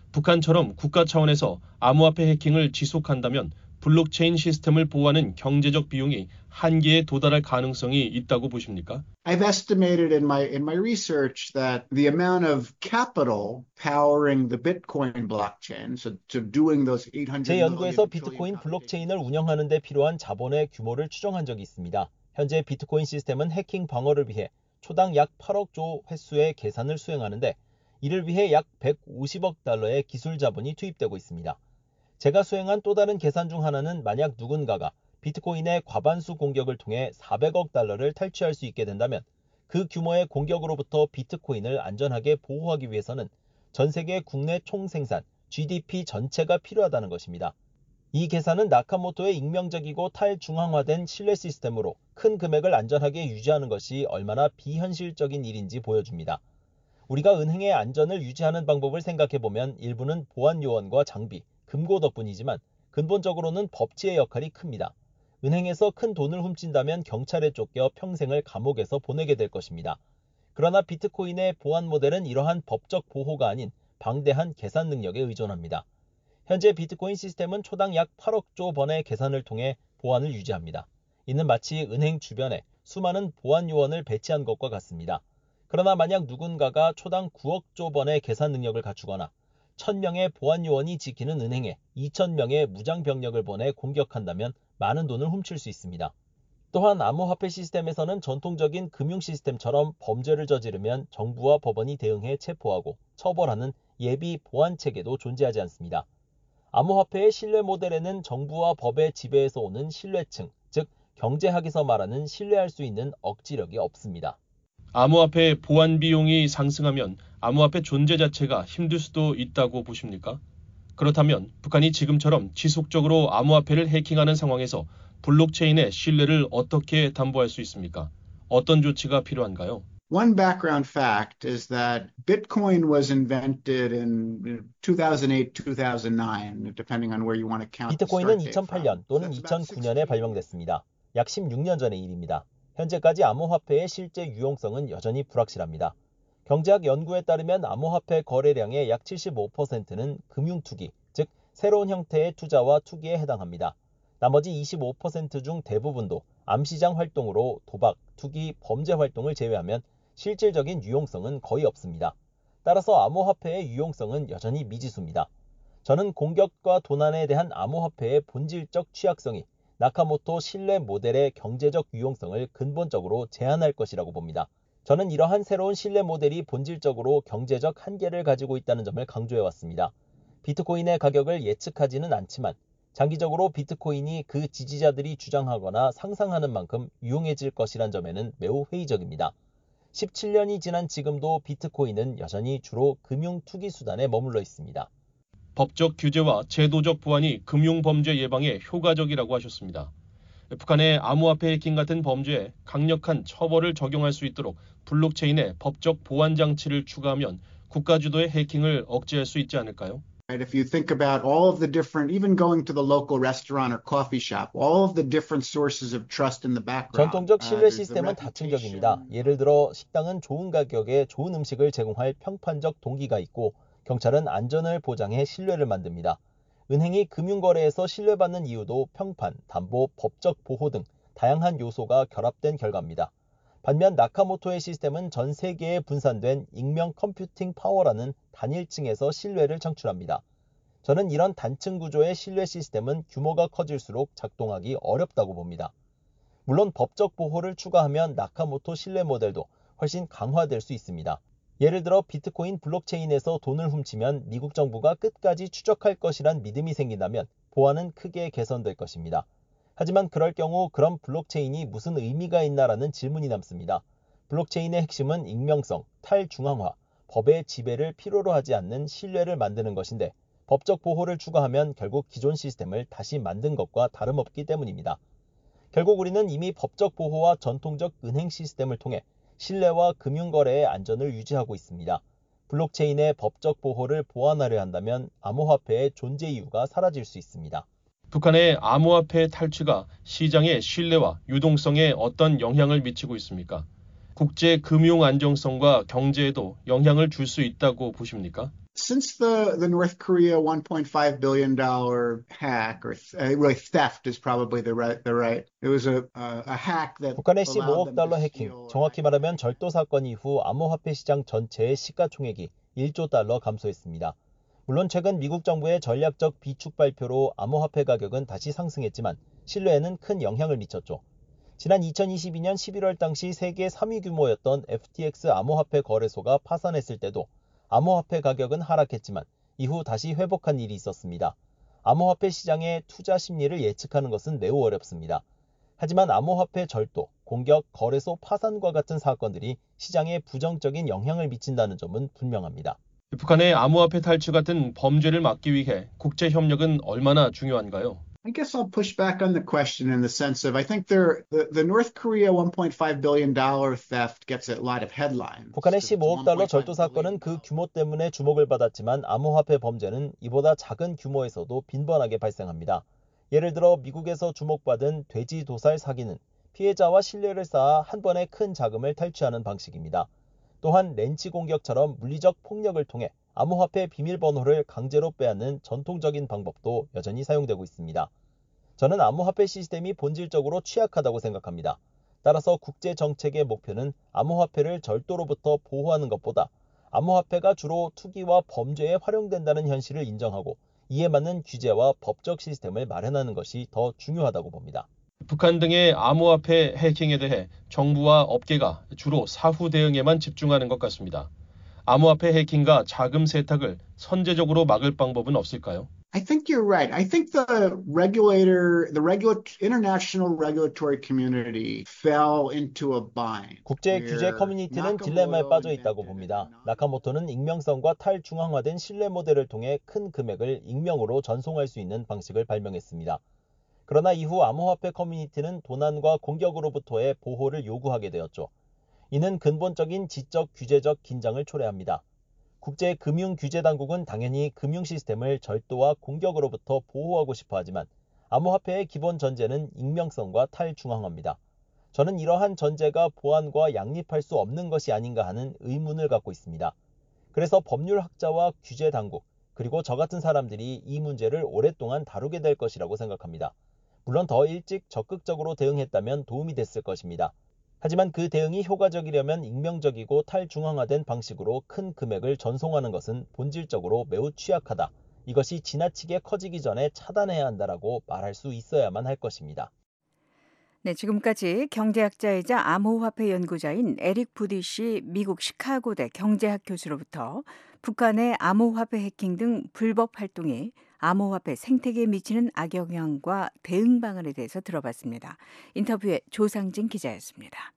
북한처럼 국가 차원에서 암호화폐 해킹을 지속한다면 블록체인 시스템을 보호하는 경제적 비용이 한계에 도달할 가능성이 있다고 보십니까? I've estimated in my research that the amount of capital powering the Bitcoin blockchain, so doing those 800 제 연구에서 비트코인 블록체인을 운영하는 데 필요한 자본의 규모를 추정한 적이 있습니다. 현재 비트코인 시스템은 해킹 방어를 위해 초당 약 8억 조 횟수의 계산을 수행하는데 이를 위해 약 150억 달러의 기술 자본이 투입되고 있습니다. 제가 수행한 또 다른 계산 중 하나는 만약 누군가가 비트코인의 과반수 공격을 통해 400억 달러를 탈취할 수 있게 된다면 그 규모의 공격으로부터 비트코인을 안전하게 보호하기 위해서는 전 세계 국내 총생산 GDP 전체가 필요하다는 것입니다. 이 계산은 나카모토의 익명적이고 탈중앙화된 신뢰 시스템으로 큰 금액을 안전하게 유지하는 것이 얼마나 비현실적인 일인지 보여줍니다. 우리가 은행의 안전을 유지하는 방법을 생각해보면 일부는 보안 요원과 장비, 금고 덕분이지만 근본적으로는 법치의 역할이 큽니다. 은행에서 큰 돈을 훔친다면 경찰에 쫓겨 평생을 감옥에서 보내게 될 것입니다. 그러나 비트코인의 보안 모델은 이러한 법적 보호가 아닌 방대한 계산 능력에 의존합니다. 현재 비트코인 시스템은 초당 약 8억조 번의 계산을 통해 보안을 유지합니다. 이는 마치 은행 주변에 수많은 보안 요원을 배치한 것과 같습니다. 그러나 만약 누군가가 초당 9억조 번의 계산 능력을 갖추거나 1000명의 보안 요원이 지키는 은행에 2000명의 무장 병력을 보내 공격한다면 많은 돈을 훔칠 수 있습니다. 또한 암호화폐 시스템에서는 전통적인 금융 시스템처럼 범죄를 저지르면 정부와 법원이 대응해 체포하고 처벌하는 예비 보안 체계도 존재하지 않습니다. 암호화폐의 신뢰 모델에는 정부와 법의 지배에서 오는 신뢰층, 즉 경제학에서 말하는 신뢰할 수 있는 억지력이 없습니다. 암호화폐 보안 비용이 상승하면 암호화폐 존재 자체가 힘들 수도 있다고 보십니까? 그렇다면 북한이 지금처럼 지속적으로 암호화폐를 해킹하는 상황에서 블록체인의 신뢰를 어떻게 담보할 수 있습니까? 어떤 조치가 필요한가요? One background fact is that Bitcoin was invented in 2008, 2009, depending on where you want to count. 비트코인은 2008년 또는 2009년에 발명됐습니다. 약 16년 전의 일입니다. 현재까지 암호화폐의 실제 유용성은 여전히 불확실합니다. 경제학 연구에 따르면 암호화폐 거래량의 약 75%는 금융투기, 즉 새로운 형태의 투자와 투기에 해당합니다. 나머지 25% 중 대부분도 암시장 활동으로 도박, 투기, 범죄 활동을 제외하면 실질적인 유용성은 거의 없습니다. 따라서 암호화폐의 유용성은 여전히 미지수입니다. 저는 공격과 도난에 대한 암호화폐의 본질적 취약성이 나카모토 신뢰 모델의 경제적 유용성을 근본적으로 제한할 것이라고 봅니다. 저는 이러한 새로운 신뢰 모델이 본질적으로 경제적 한계를 가지고 있다는 점을 강조해왔습니다. 비트코인의 가격을 예측하지는 않지만 장기적으로 비트코인이 그 지지자들이 주장하거나 상상하는 만큼 유용해질 것이란 점에는 매우 회의적입니다. 17년이 지난 지금도 비트코인은 여전히 주로 금융 투기 수단에 머물러 있습니다. 법적 규제와 제도적 보완이 금융범죄 예방에 효과적이라고 하셨습니다. 북한의 암호화폐 해킹 같은 범죄에 강력한 처벌을 적용할 수 있도록 블록체인에 법적 보완 장치를 추가하면 국가 주도의 해킹을 억제할 수 있지 않을까요? If you think about all of the different, even going to the local restaurant or coffee shop, all of the different sources of trust in the background. 전통적 신뢰 시스템은 다층적입니다. 예를 들어 식당은 좋은 가격에 좋은 음식을 제공할 평판적 동기가 있고 경찰은 안전을 보장해 신뢰를 만듭니다. 은행이 금융거래에서 신뢰받는 이유도 평판, 담보, 법적 보호 등 다양한 요소가 결합된 결과입니다. 반면 나카모토의 시스템은 전 세계에 분산된 익명 컴퓨팅 파워라는 단일층에서 신뢰를 창출합니다. 저는 이런 단층 구조의 신뢰 시스템은 규모가 커질수록 작동하기 어렵다고 봅니다. 물론 법적 보호를 추가하면 나카모토 신뢰 모델도 훨씬 강화될 수 있습니다. 예를 들어 비트코인 블록체인에서 돈을 훔치면 미국 정부가 끝까지 추적할 것이란 믿음이 생긴다면 보안은 크게 개선될 것입니다. 하지만 그럴 경우 그럼 블록체인이 무슨 의미가 있나라는 질문이 남습니다. 블록체인의 핵심은 익명성, 탈중앙화, 법의 지배를 필요로 하지 않는 신뢰를 만드는 것인데 법적 보호를 추가하면 결국 기존 시스템을 다시 만든 것과 다름없기 때문입니다. 결국 우리는 이미 법적 보호와 전통적 은행 시스템을 통해 신뢰와 금융거래의 안전을 유지하고 있습니다. 블록체인의 법적 보호를 보완하려 한다면 암호화폐의 존재 이유가 사라질 수 있습니다. 북한의 암호화폐 탈취가 시장의 신뢰와 유동성에 어떤 영향을 미치고 있습니까? 국제 금융 안정성과 경제에도 영향을 줄 수 있다고 보십니까? Since the North Korea $1.5 billion hack, or really theft is probably the right. It was a hack that 북한의 15억 달러 해킹, 정확히 말하면 절도 사건 이후 암호화폐 시장 전체의 시가총액이 1조 달러 감소했습니다. 물론 최근 미국 정부의 전략적 비축 발표로 암호화폐 가격은 다시 상승했지만 신뢰에는 큰 영향을 미쳤죠. 지난 2022년 11월 당시 세계 3위 규모였던 FTX 암호화폐 거래소가 파산했을 때도 암호화폐 가격은 하락했지만 이후 다시 회복한 일이 있었습니다. 암호화폐 시장의 투자 심리를 예측하는 것은 매우 어렵습니다. 하지만 암호화폐 절도, 공격, 거래소 파산과 같은 사건들이 시장에 부정적인 영향을 미친다는 점은 분명합니다. 북한의 암호화폐 탈취 같은 범죄를 막기 위해 국제 협력은 얼마나 중요한가요? I guess I'll push back on the question in the sense of I think the North Korea $1.5 billion theft gets a lot of headlines. 북한의 15억 달러 절도 사건은 그 규모 때문에 주목을 받았지만 암호화폐 범죄는 이보다 작은 규모에서도 빈번하게 발생합니다. 예를 들어 미국에서 주목받은 돼지 도살 사기는 피해자와 신뢰를 쌓아 한 번에 큰 자금을 탈취하는 방식입니다. 또한 렌치 공격처럼 물리적 폭력을 통해 암호화폐 비밀번호를 강제로 빼앗는 전통적인 방법도 여전히 사용되고 있습니다. 저는 암호화폐 시스템이 본질적으로 취약하다고 생각합니다. 따라서 국제정책의 목표는 암호화폐를 절도로부터 보호하는 것보다 암호화폐가 주로 투기와 범죄에 활용된다는 현실을 인정하고 이에 맞는 규제와 법적 시스템을 마련하는 것이 더 중요하다고 봅니다. 북한 등의 암호화폐 해킹에 대해 정부와 업계가 주로 사후 대응에만 집중하는 것 같습니다. 암호화폐 해킹과 자금 세탁을 선제적으로 막을 방법은 없을까요? I think you're right. I think the international regulatory community fell into a bind. 국제 규제 커뮤니티는 딜레마에 빠져 있다고 봅니다. 나카모토는 익명성과 탈중앙화된 신뢰 모델을 통해 큰 금액을 익명으로 전송할 수 있는 방식을 발명했습니다. 그러나 이후 암호화폐 커뮤니티는 도난과 공격으로부터의 보호를 요구하게 되었죠. 이는 근본적인 지적 규제적 긴장을 초래합니다. 국제금융규제당국은 당연히 금융 시스템을 절도와 공격으로부터 보호하고 싶어 하지만 암호화폐의 기본 전제는 익명성과 탈중앙화입니다. 저는 이러한 전제가 보안과 양립할 수 없는 것이 아닌가 하는 의문을 갖고 있습니다. 그래서 법률학자와 규제당국, 그리고 저 같은 사람들이 이 문제를 오랫동안 다루게 될 것이라고 생각합니다. 물론 더 일찍 적극적으로 대응했다면 도움이 됐을 것입니다. 하지만 그 대응이 효과적이려면 익명적이고 탈중앙화된 방식으로 큰 금액을 전송하는 것은 본질적으로 매우 취약하다. 이것이 지나치게 커지기 전에 차단해야 한다라고 말할 수 있어야만 할 것입니다. 네, 지금까지 경제학자이자 암호화폐 연구자인 에릭 부디 씨 미국 시카고대 경제학 교수로부터 북한의 암호화폐 해킹 등 불법 활동이 암호화폐 생태계에 미치는 악영향과 대응 방안에 대해서 들어봤습니다. 인터뷰에 조상진 기자였습니다.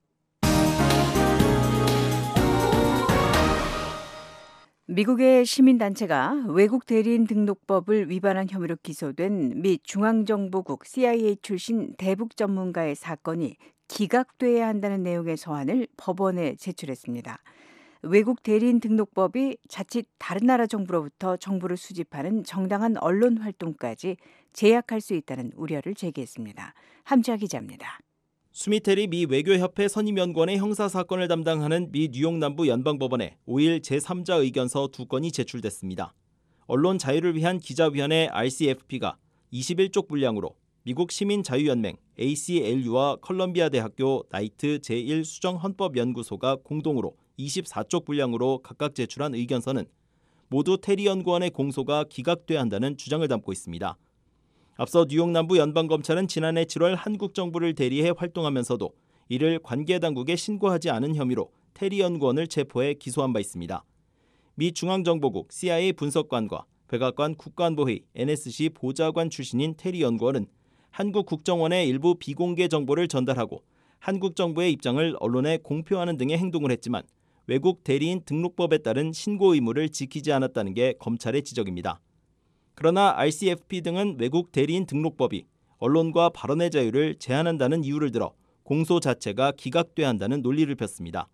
미국의 시민단체가 외국 대리인 등록법을 위반한 혐의로 기소된 미 중앙정보국 CIA 출신 대북 전문가의 사건이 기각돼야 한다는 내용의 서한을 법원에 제출했습니다. 외국 대리인 등록법이 자칫 다른 나라 정부로부터 정보를 수집하는 정당한 언론 활동까지 제약할 수 있다는 우려를 제기했습니다. 함지아 기자입니다. 수미테리 미 외교협회 선임연구원의 형사사건을 담당하는 미 뉴욕 남부 연방법원에 5일 제3자 의견서 2건이 제출됐습니다. 언론 자유를 위한 기자위원회 RCFP가 21쪽 분량으로 미국 시민자유연맹 ACLU와 컬럼비아 대학교 나이트 제1수정헌법연구소가 공동으로 24쪽 분량으로 각각 제출한 의견서는 모두 테리 연구원의 공소가 기각돼야 한다는 주장을 담고 있습니다. 앞서 뉴욕 남부 연방검찰은 지난해 7월 한국 정부를 대리해 활동하면서도 이를 관계당국에 신고하지 않은 혐의로 테리 연구원을 체포해 기소한 바 있습니다. 미 중앙정보국 CIA 분석관과 백악관 국가안보회의 NSC 보좌관 출신인 테리 연구원은 한국 국정원에 일부 비공개 정보를 전달하고 한국 정부의 입장을 언론에 공표하는 등의 행동을 했지만 외국 대리인 등록법에 따른 신고 의무를 지키지 않았다는 게 검찰의 지적입니다. 그러나 RCFP 등은 외국 대리인 등록법이 언론과 발언의 자유를 제한한다는 이유를 들어 공소 자체가 기각돼야 한다는 논리를 폈습니다.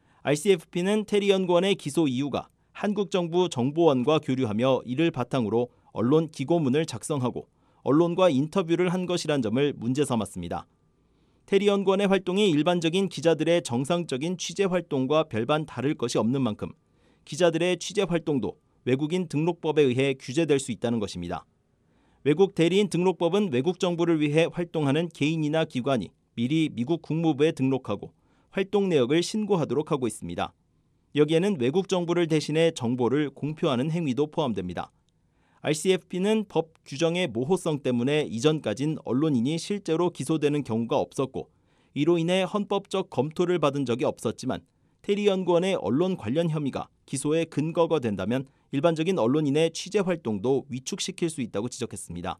RCFP는 테리 연구원의 기소 이유가 한국 정부 정보원과 교류하며 이를 바탕으로 언론 기고문을 작성하고 언론과 인터뷰를 한 것이란 점을 문제 삼았습니다. 테리 연구원의 활동이 일반적인 기자들의 정상적인 취재 활동과 별반 다를 것이 없는 만큼 기자들의 취재 활동도 외국인 등록법에 의해 규제될 수 있다는 것입니다. 외국 대리인 등록법은 외국 정부를 위해 활동하는 개인이나 기관이 미리 미국 국무부에 등록하고 활동 내역을 신고하도록 하고 있습니다. 여기에는 외국 정부를 대신해 정보를 공표하는 행위도 포함됩니다. RCFP는 법 규정의 모호성 때문에 이전까진 언론인이 실제로 기소되는 경우가 없었고 이로 인해 헌법적 검토를 받은 적이 없었지만 테리 연구원의 언론 관련 혐의가 기소의 근거가 된다면 일반적인 언론인의 취재 활동도 위축시킬 수 있다고 지적했습니다.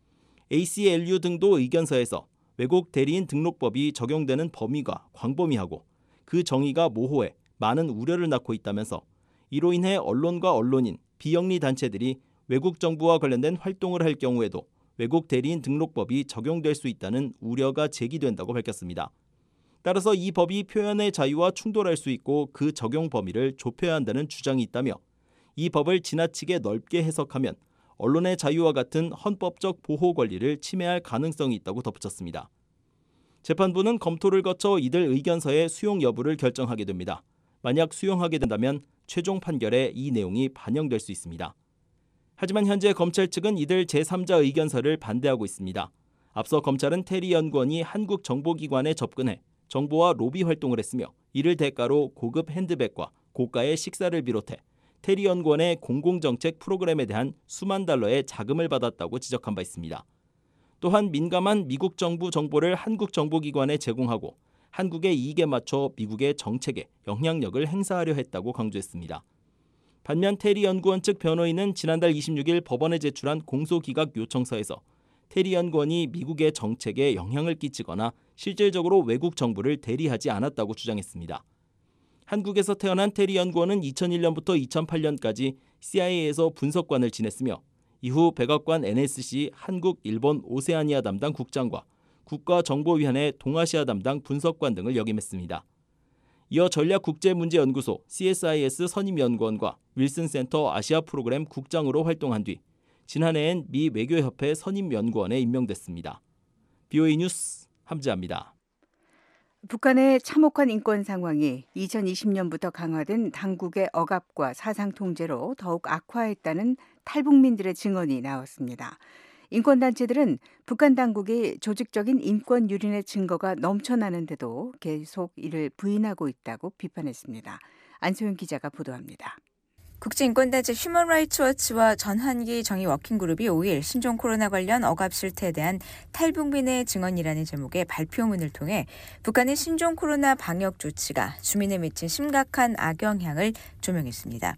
ACLU 등도 의견서에서 외국 대리인 등록법이 적용되는 범위가 광범위하고 그 정의가 모호해 많은 우려를 낳고 있다면서 이로 인해 언론과 언론인, 비영리 단체들이 외국 정부와 관련된 활동을 할 경우에도 외국 대리인 등록법이 적용될 수 있다는 우려가 제기된다고 밝혔습니다. 따라서 이 법이 표현의 자유와 충돌할 수 있고 그 적용 범위를 좁혀야 한다는 주장이 있다며 이 법을 지나치게 넓게 해석하면 언론의 자유와 같은 헌법적 보호 권리를 침해할 가능성이 있다고 덧붙였습니다. 재판부는 검토를 거쳐 이들 의견서의 수용 여부를 결정하게 됩니다. 만약 수용하게 된다면 최종 판결에 이 내용이 반영될 수 있습니다. 하지만 현재 검찰 측은 이들 제3자 의견서를 반대하고 있습니다. 앞서 검찰은 테리 연구원이 한국 정보기관에 접근해 정보와 로비 활동을 했으며 이를 대가로 고급 핸드백과 고가의 식사를 비롯해 테리 연구원의 공공정책 프로그램에 대한 수만 달러의 자금을 받았다고 지적한 바 있습니다. 또한 민감한 미국 정부 정보를 한국 정보기관에 제공하고 한국의 이익에 맞춰 미국의 정책에 영향력을 행사하려 했다고 강조했습니다. 반면 테리 연구원 측 변호인은 지난달 26일 법원에 제출한 공소기각 요청서에서 테리 연구원이 미국의 정책에 영향을 끼치거나 실질적으로 외국 정부를 대리하지 않았다고 주장했습니다. 한국에서 태어난 테리 연구원은 2001년부터 2008년까지 CIA에서 분석관을 지냈으며 이후 백악관 NSC 한국, 일본, 오세아니아 담당 국장과 국가정보위원회 동아시아 담당 분석관 등을 역임했습니다. 이어 전략국제문제연구소 CSIS 선임연구원과 윌슨센터 아시아 프로그램 국장으로 활동한 뒤 지난해엔 미 외교협회 선임연구원에 임명됐습니다. BOA 뉴스 함지아입니다. 북한의 참혹한 인권 상황이 2020년부터 강화된 당국의 억압과 사상 통제로 더욱 악화했다는 탈북민들의 증언이 나왔습니다. 인권단체들은 북한 당국이 조직적인 인권 유린의 증거가 넘쳐나는데도 계속 이를 부인하고 있다고 비판했습니다. 안소영 기자가 보도합니다. 국제인권단체 휴먼라이츠워치와 전환기 정의 워킹그룹이 5일 신종 코로나 관련 억압 실태에 대한 탈북민의 증언이라는 제목의 발표문을 통해 북한의 신종 코로나 방역 조치가 주민에 미친 심각한 악영향을 조명했습니다.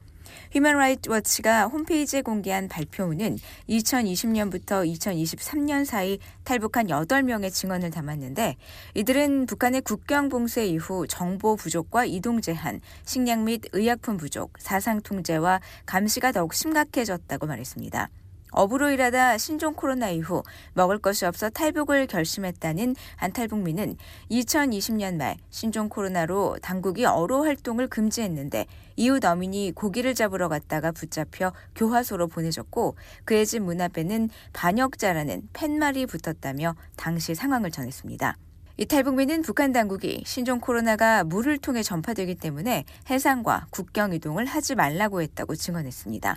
휴먼라이츠워치가 홈페이지에 공개한 발표문은 2020년부터 2023년 사이 탈북한 8명의 증언을 담았는데 이들은 북한의 국경 봉쇄 이후 정보 부족과 이동 제한, 식량 및 의약품 부족, 사상 통제와 감시가 더욱 심각해졌다고 말했습니다. 업으로 일하다 신종 코로나 이후 먹을 것이 없어 탈북을 결심했다는 한 탈북민은 2020년 말 신종 코로나로 당국이 어로 활동을 금지했는데 이웃 어민이 고기를 잡으러 갔다가 붙잡혀 교화소로 보내졌고 그의 집 문 앞에는 반역자라는 팻말이 붙었다며 당시 상황을 전했습니다. 이 탈북민은 북한 당국이 신종 코로나가 물을 통해 전파되기 때문에 해상과 국경 이동을 하지 말라고 했다고 증언했습니다.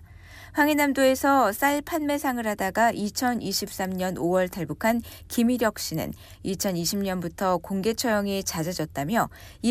황해남도에서 쌀 판매상을 하다가 2023년 5월 탈북한 김일혁 씨는 2020년부터 공개 처형이 잦아졌다며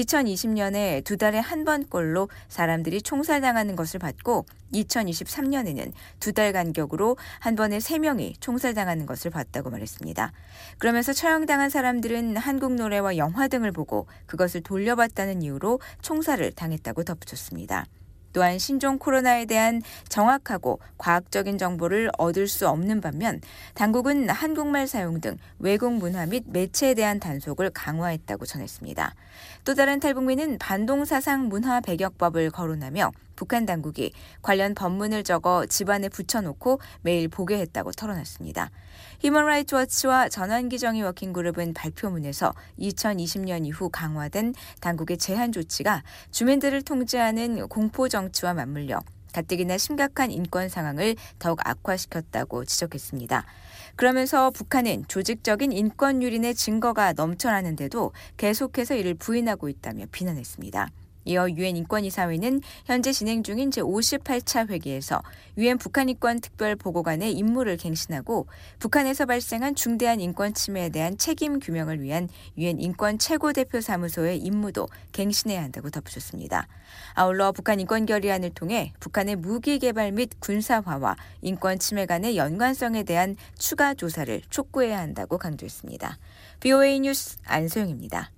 2020년에 2달에 한 번꼴로 사람들이 총살당하는 것을 봤고 2023년에는 2달 간격으로 한 번에 3명이 총살당하는 것을 봤다고 말했습니다. 그러면서 처형당한 사람들은 한국 노래와 영화 등을 보고 그것을 돌려봤다는 이유로 총살을 당했다고 덧붙였습니다. 또한 신종 코로나에 대한 정확하고 과학적인 정보를 얻을 수 없는 반면 당국은 한국말 사용 등 외국 문화 및 매체에 대한 단속을 강화했다고 전했습니다. 또 다른 탈북민은 반동사상 문화 배격법을 거론하며 북한 당국이 관련 법문을 적어 집안에 붙여놓고 매일 보게 했다고 털어놨습니다. 휴먼라이츠워치와 전환기 정의 워킹그룹은 발표문에서 2020년 이후 강화된 당국의 제한 조치가 주민들을 통제하는 공포 정치와 맞물려 가뜩이나 심각한 인권 상황을 더욱 악화시켰다고 지적했습니다. 그러면서 북한은 조직적인 인권 유린의 증거가 넘쳐나는데도 계속해서 이를 부인하고 있다며 비난했습니다. 이어 유엔 인권이사회는 현재 진행 중인 제58차 회기에서 유엔 북한인권특별보고관의 임무를 갱신하고 북한에서 발생한 중대한 인권 침해에 대한 책임 규명을 위한 유엔 인권 최고대표사무소의 임무도 갱신해야 한다고 덧붙였습니다. 아울러 북한 인권 결의안을 통해 북한의 무기 개발 및 군사화와 인권 침해 간의 연관성에 대한 추가 조사를 촉구해야 한다고 강조했습니다. BOA 뉴스 안소영입니다.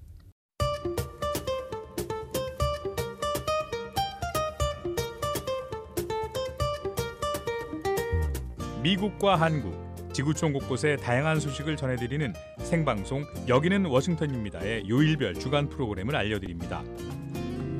미국과 한국, 지구촌 곳곳의 다양한 소식을 전해드리는 생방송 여기는 워싱턴입니다의 요일별 주간 프로그램을 알려드립니다.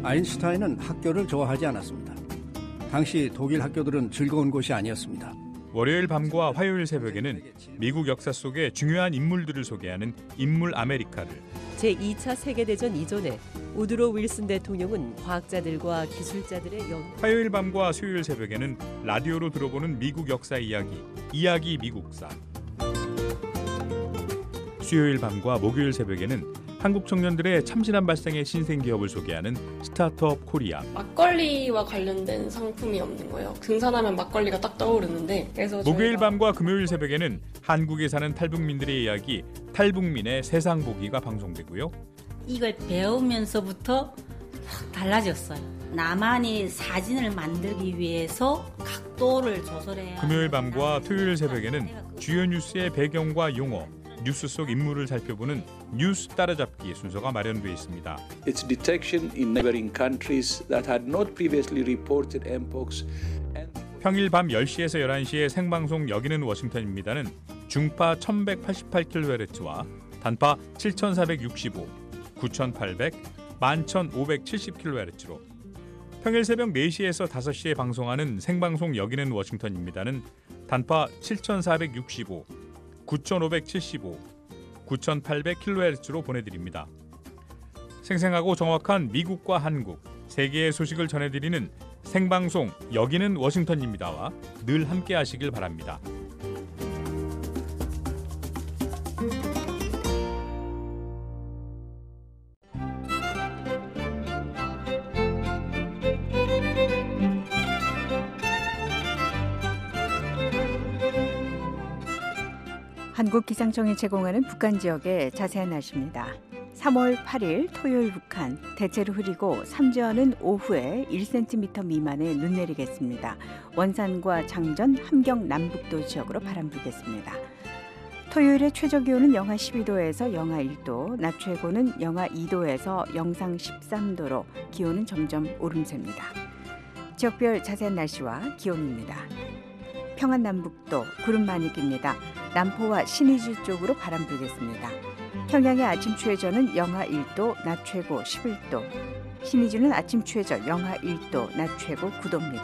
아인슈타인은 학교를 좋아하지 않았습니다. 당시 독일 학교들은 즐거운 곳이 아니었습니다. 월요일 밤과 화요일 새벽에는 미국 역사 속의 중요한 인물들을 소개하는 인물 아메리카를, 제2차 세계대전 이전에 우드로 윌슨 대통령은 과학자들과 기술자들의 화요일 밤과 수요일 새벽에는 라디오로 들어보는 미국 역사 이야기 미국사. 수요일 밤과 목요일 새벽에는 한국 청년들의 참신한 발상의 신생 기업을 소개하는 스타트업 코리아. 막걸리와 관련된 상품이 없는 거예요. 등산하면 막걸리가 딱 떠오르는데, 그래서 목요일 밤과 금요일 새벽에는 한국에 사는 탈북민들의 이야기 탈북민의 세상 보기가 방송되고요. 이걸 배우면서부터 확 달라졌어요. 나만의 사진을 만들기 위해서 각도를 조절해야. 금요일 밤과 토요일 새벽에는 주요 뉴스의 배경과 용어, 뉴스 속 인물을 살펴보는 뉴스 따라잡기 순서가 마련되어 있습니다. Its detection in neighboring countries that had not previously reported mpox. 평일 밤 10시에서 11시에 생방송 여기는 워싱턴입니다는 중파 1188kHz와 단파 7465, 9800, 11570kHz로 평일 새벽 4시에서 5시에 방송하는 생방송 여기는 워싱턴입니다는 단파 7465, 9575, 9800kHz로 보내드립니다. 생생하고 정확한 미국과 한국, 세계의 소식을 전해드리는 생방송 여기는 워싱턴입니다와 늘 함께 하시길 바랍니다. 한국기상청이 제공하는 북한 지역의 자세한 날씨입니다. 3월 8일 토요일 북한 대체로 흐리고 삼주하는 오후에 1cm 미만의 눈 내리겠습니다. 원산과 장전, 함경 남북도 지역으로 바람 불겠습니다. 토요일의 최저기온은 영하 12도에서 영하 1도, 낮 최고는 영하 2도에서 영상 13도로 기온은 점점 오름세입니다. 지역별 자세한 날씨와 기온입니다. 평안남북도 구름 많이 낍니다. 남포와 신의주 쪽으로 바람 불겠습니다. 평양의 아침 최저는 영하 1도, 낮 최고 11도. 신의주는 아침 최저 영하 1도, 낮 최고 9도입니다.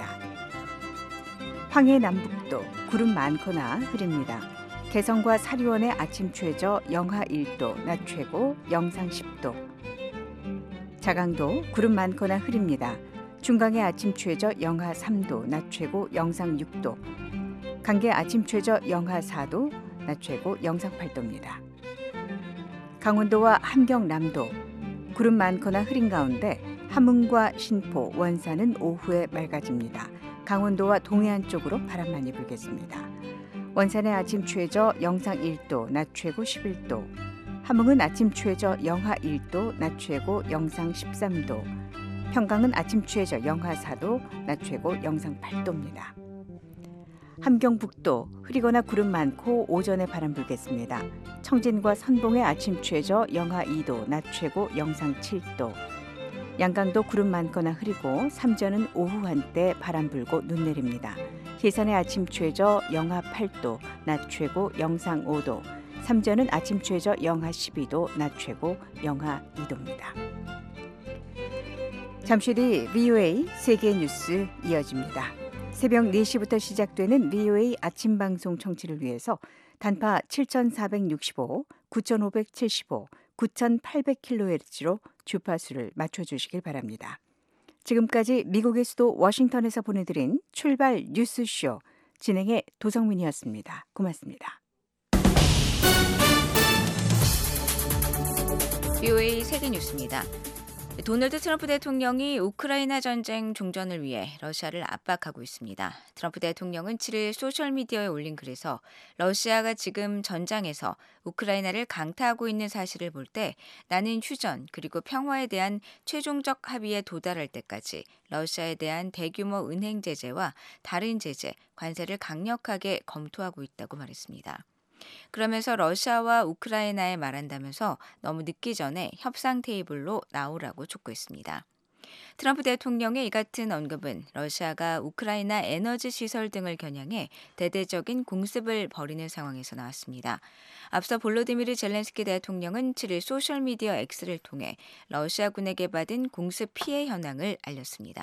황해 남북도 구름 많거나 흐립니다. 개성과 사리원의 아침 최저 영하 1도, 낮 최고 영상 10도. 자강도 구름 많거나 흐립니다. 중강의 아침 최저 영하 3도, 낮 최고 영상 6도. 강계 아침 최저 영하 4도, 낮 최고 영상 8도입니다. 강원도와 함경남도 구름 많거나 흐린 가운데 함흥과 신포, 원산은 오후에 맑아집니다. 강원도와 동해안 쪽으로 바람 많이 불겠습니다. 원산의 아침 최저 영상 1도, 낮 최고 11도. 함흥은 아침 최저 영하 1도, 낮 최고 영상 13도. 평강은 아침 최저 영하 4도, 낮 최고 영상 8도입니다. 함경북도 흐리거나 구름 많고 오전에 바람 불겠습니다. 청진과 선봉의 아침 최저 영하 2도, 낮 최고 영상 7도. 양강도 구름 많거나 흐리고 삼전은 오후 한때 바람 불고 눈 내립니다. 해산의 아침 최저 영하 8도, 낮 최고 영상 5도. 삼전은 아침 최저 영하 12도, 낮 최고 영하 2도입니다. 잠시 뒤 VOA 세계 뉴스 이어집니다. 새벽 4시부터 시작되는 VOA 아침 방송 청취를 위해서 단파 7465, 9575, 9800kHz로 주파수를 맞춰주시길 바랍니다. 지금까지 미국의 수도 워싱턴에서 보내드린 출발 뉴스쇼 진행의 도성민이었습니다. 고맙습니다. VOA 세계 뉴스입니다. 도널드 트럼프 대통령이 우크라이나 전쟁 종전을 위해 러시아를 압박하고 있습니다. 트럼프 대통령은 7일 소셜미디어에 올린 글에서 러시아가 지금 전장에서 우크라이나를 강타하고 있는 사실을 볼 때 나는 휴전 그리고 평화에 대한 최종적 합의에 도달할 때까지 러시아에 대한 대규모 은행 제재와 다른 제재, 관세를 강력하게 검토하고 있다고 말했습니다. 그러면서 러시아와 우크라이나에 말한다면서 너무 늦기 전에 협상 테이블로 나오라고 촉구했습니다. 트럼프 대통령의 이 같은 언급은 러시아가 우크라이나 에너지 시설 등을 겨냥해 대대적인 공습을 벌이는 상황에서 나왔습니다. 앞서 볼로디미르 젤렌스키 대통령은 7일 소셜미디어 X를 통해 러시아군에게 받은 공습 피해 현황을 알렸습니다.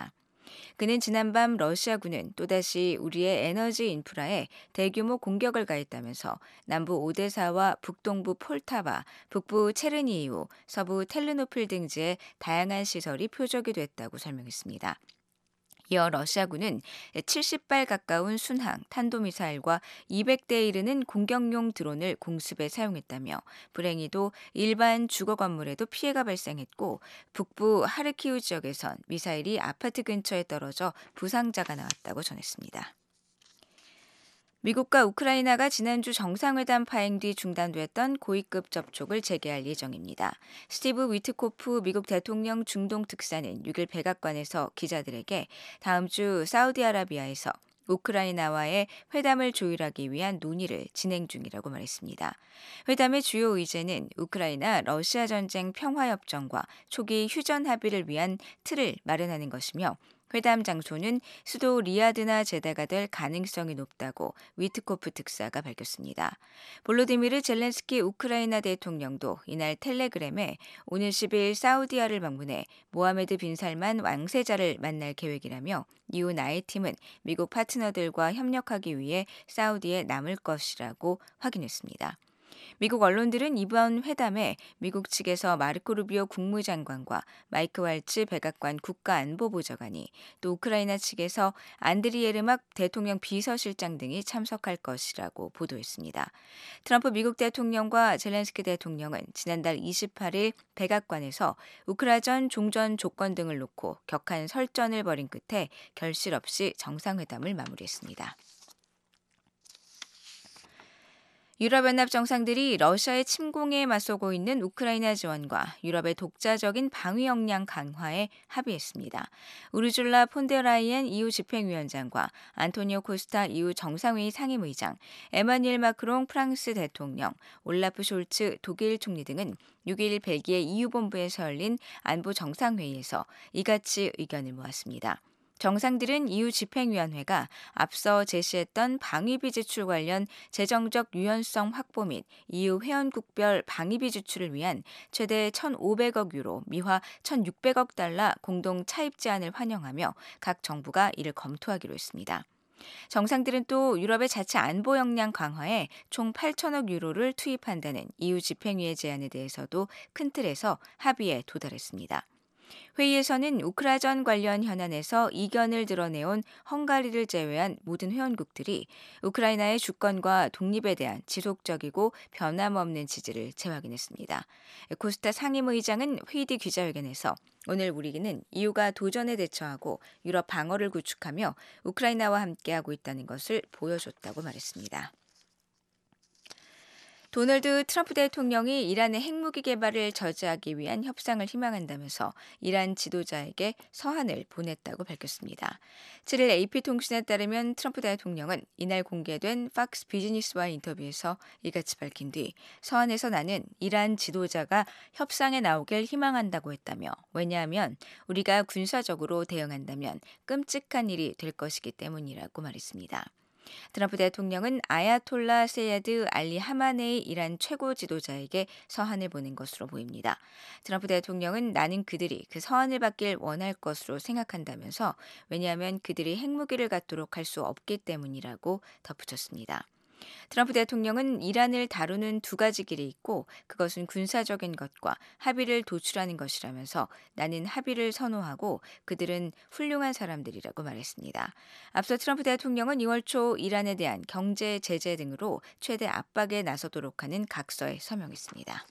그는 지난밤 러시아군은 또다시 우리의 에너지 인프라에 대규모 공격을 가했다면서 남부 오데사와 북동부 폴타바, 북부 체르니히우, 서부 텔르노필 등지의 다양한 시설이 표적이 됐다고 설명했습니다. 이어 러시아군은 70발 가까운 순항, 탄도미사일과 200대에 이르는 공격용 드론을 공습에 사용했다며 불행히도 일반 주거 건물에도 피해가 발생했고 북부 하르키우 지역에선 미사일이 아파트 근처에 떨어져 부상자가 나왔다고 전했습니다. 미국과 우크라이나가 지난주 정상회담 파행 뒤 중단됐던 고위급 접촉을 재개할 예정입니다. 스티브 위트코프 미국 대통령 중동 특사는 6일 백악관에서 기자들에게 다음 주 사우디아라비아에서 우크라이나와의 회담을 조율하기 위한 논의를 진행 중이라고 말했습니다. 회담의 주요 의제는 우크라이나 러시아 전쟁 평화협정과 초기 휴전 합의를 위한 틀을 마련하는 것이며 회담 장소는 수도 리야드나 제다가 될 가능성이 높다고 위트코프 특사가 밝혔습니다. 볼로디미르 젤렌스키 우크라이나 대통령도 이날 텔레그램에 오는 10일 사우디아를 방문해 모하메드 빈 살만 왕세자를 만날 계획이라며 이후 나의 팀은 미국 파트너들과 협력하기 위해 사우디에 남을 것이라고 확인했습니다. 미국 언론들은 이번 회담에 미국 측에서 마르코 루비오 국무장관과 마이크 왈츠 백악관 국가안보보좌관이 또 우크라이나 측에서 안드리 예르막 대통령 비서실장 등이 참석할 것이라고 보도했습니다. 트럼프 미국 대통령과 젤렌스키 대통령은 지난달 28일 백악관에서 우크라이나 종전 조건 등을 놓고 격한 설전을 벌인 끝에 결실 없이 정상회담을 마무리했습니다. 유럽연합 정상들이 러시아의 침공에 맞서고 있는 우크라이나 지원과 유럽의 독자적인 방위 역량 강화에 합의했습니다. 우르줄라 폰데라이엔 EU 집행위원장과 안토니오 코스타 EU 정상회의 상임의장, 에마뉴엘 마크롱 프랑스 대통령, 올라프 숄츠 독일 총리 등은 6일 벨기에 EU 본부에서 열린 안보 정상회의에서 이같이 의견을 모았습니다. 정상들은 EU 집행위원회가 앞서 제시했던 방위비 지출 관련 재정적 유연성 확보 및 EU 회원국별 방위비 지출을 위한 최대 1,500억 유로, 미화 1,600억 달러 공동 차입 제안을 환영하며 각 정부가 이를 검토하기로 했습니다. 정상들은 또 유럽의 자체 안보 역량 강화에 총 8천억 유로를 투입한다는 EU 집행위의 제안에 대해서도 큰 틀에서 합의에 도달했습니다. 회의에서는 우크라이나 관련 현안에서 이견을 드러내온 헝가리를 제외한 모든 회원국들이 우크라이나의 주권과 독립에 대한 지속적이고 변함없는 지지를 재확인했습니다. 코스타 상임의장은 회의 뒤 기자회견에서 오늘 우리는 EU가 도전에 대처하고 유럽 방어를 구축하며 우크라이나와 함께하고 있다는 것을 보여줬다고 말했습니다. 도널드 트럼프 대통령이 이란의 핵무기 개발을 저지하기 위한 협상을 희망한다면서 이란 지도자에게 서한을 보냈다고 밝혔습니다. 7일 AP통신에 따르면 트럼프 대통령은 이날 공개된 팍스 비즈니스와의 인터뷰에서 이같이 밝힌 뒤 서한에서 나는 이란 지도자가 협상에 나오길 희망한다고 했다며 왜냐하면 우리가 군사적으로 대응한다면 끔찍한 일이 될 것이기 때문이라고 말했습니다. 트럼프 대통령은 아야톨라 세야드 알리 하마네이 이란 최고 지도자에게 서한을 보낸 것으로 보입니다. 트럼프 대통령은 나는 그들이 그 서한을 받길 원할 것으로 생각한다면서 왜냐하면 그들이 핵무기를 갖도록 할 수 없기 때문이라고 덧붙였습니다. 트럼프 대통령은 이란을 다루는 두 가지 길이 있고 그것은 군사적인 것과 합의를 도출하는 것이라면서 나는 합의를 선호하고 그들은 훌륭한 사람들이라고 말했습니다. 앞서 트럼프 대통령은 2월 초 이란에 대한 경제 제재 등으로 최대 압박에 나서도록 하는 각서에 서명했습니다.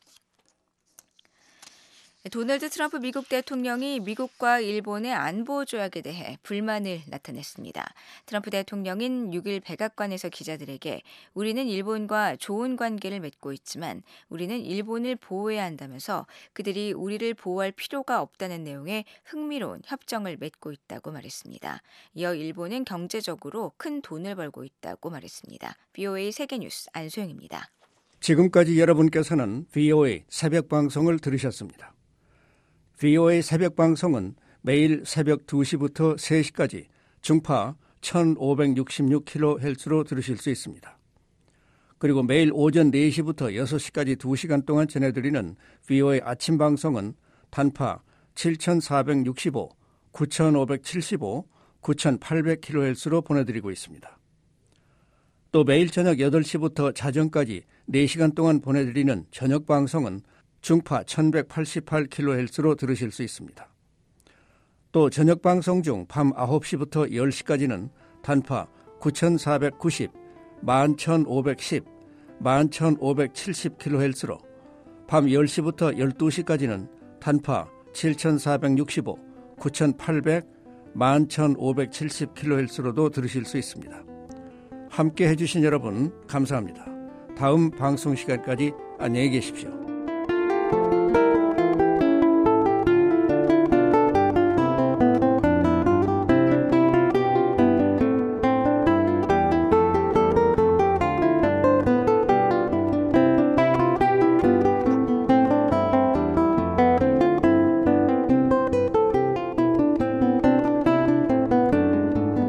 도널드 트럼프 미국 대통령이 미국과 일본의 안보 조약에 대해 불만을 나타냈습니다. 트럼프 대통령은 6일 백악관에서 기자들에게 우리는 일본과 좋은 관계를 맺고 있지만 우리는 일본을 보호해야 한다면서 그들이 우리를 보호할 필요가 없다는 내용의 흥미로운 협정을 맺고 있다고 말했습니다. 이어 일본은 경제적으로 큰 돈을 벌고 있다고 말했습니다. VOA 세계뉴스 안소영입니다. 지금까지 여러분께서는 VOA 새벽 방송을 들으셨습니다. VOA 새벽 방송은 매일 새벽 2시부터 3시까지 중파 1566kHz로 들으실 수 있습니다. 그리고 매일 오전 4시부터 6시까지 2시간 동안 전해드리는 VOA 아침 방송은 단파 7465, 9,575, 9,800kHz로 보내드리고 있습니다. 또 매일 저녁 8시부터 자정까지 4시간 동안 보내드리는 저녁 방송은 중파 1188kHz로 들으실 수 있습니다. 또 저녁 방송 중 밤 9시부터 10시까지는 단파 9490, 11510, 11570kHz로 밤 10시부터 12시까지는 단파 7465, 9800, 11570kHz로도 들으실 수 있습니다. 함께 해주신 여러분 감사합니다. 다음 방송 시간까지 안녕히 계십시오.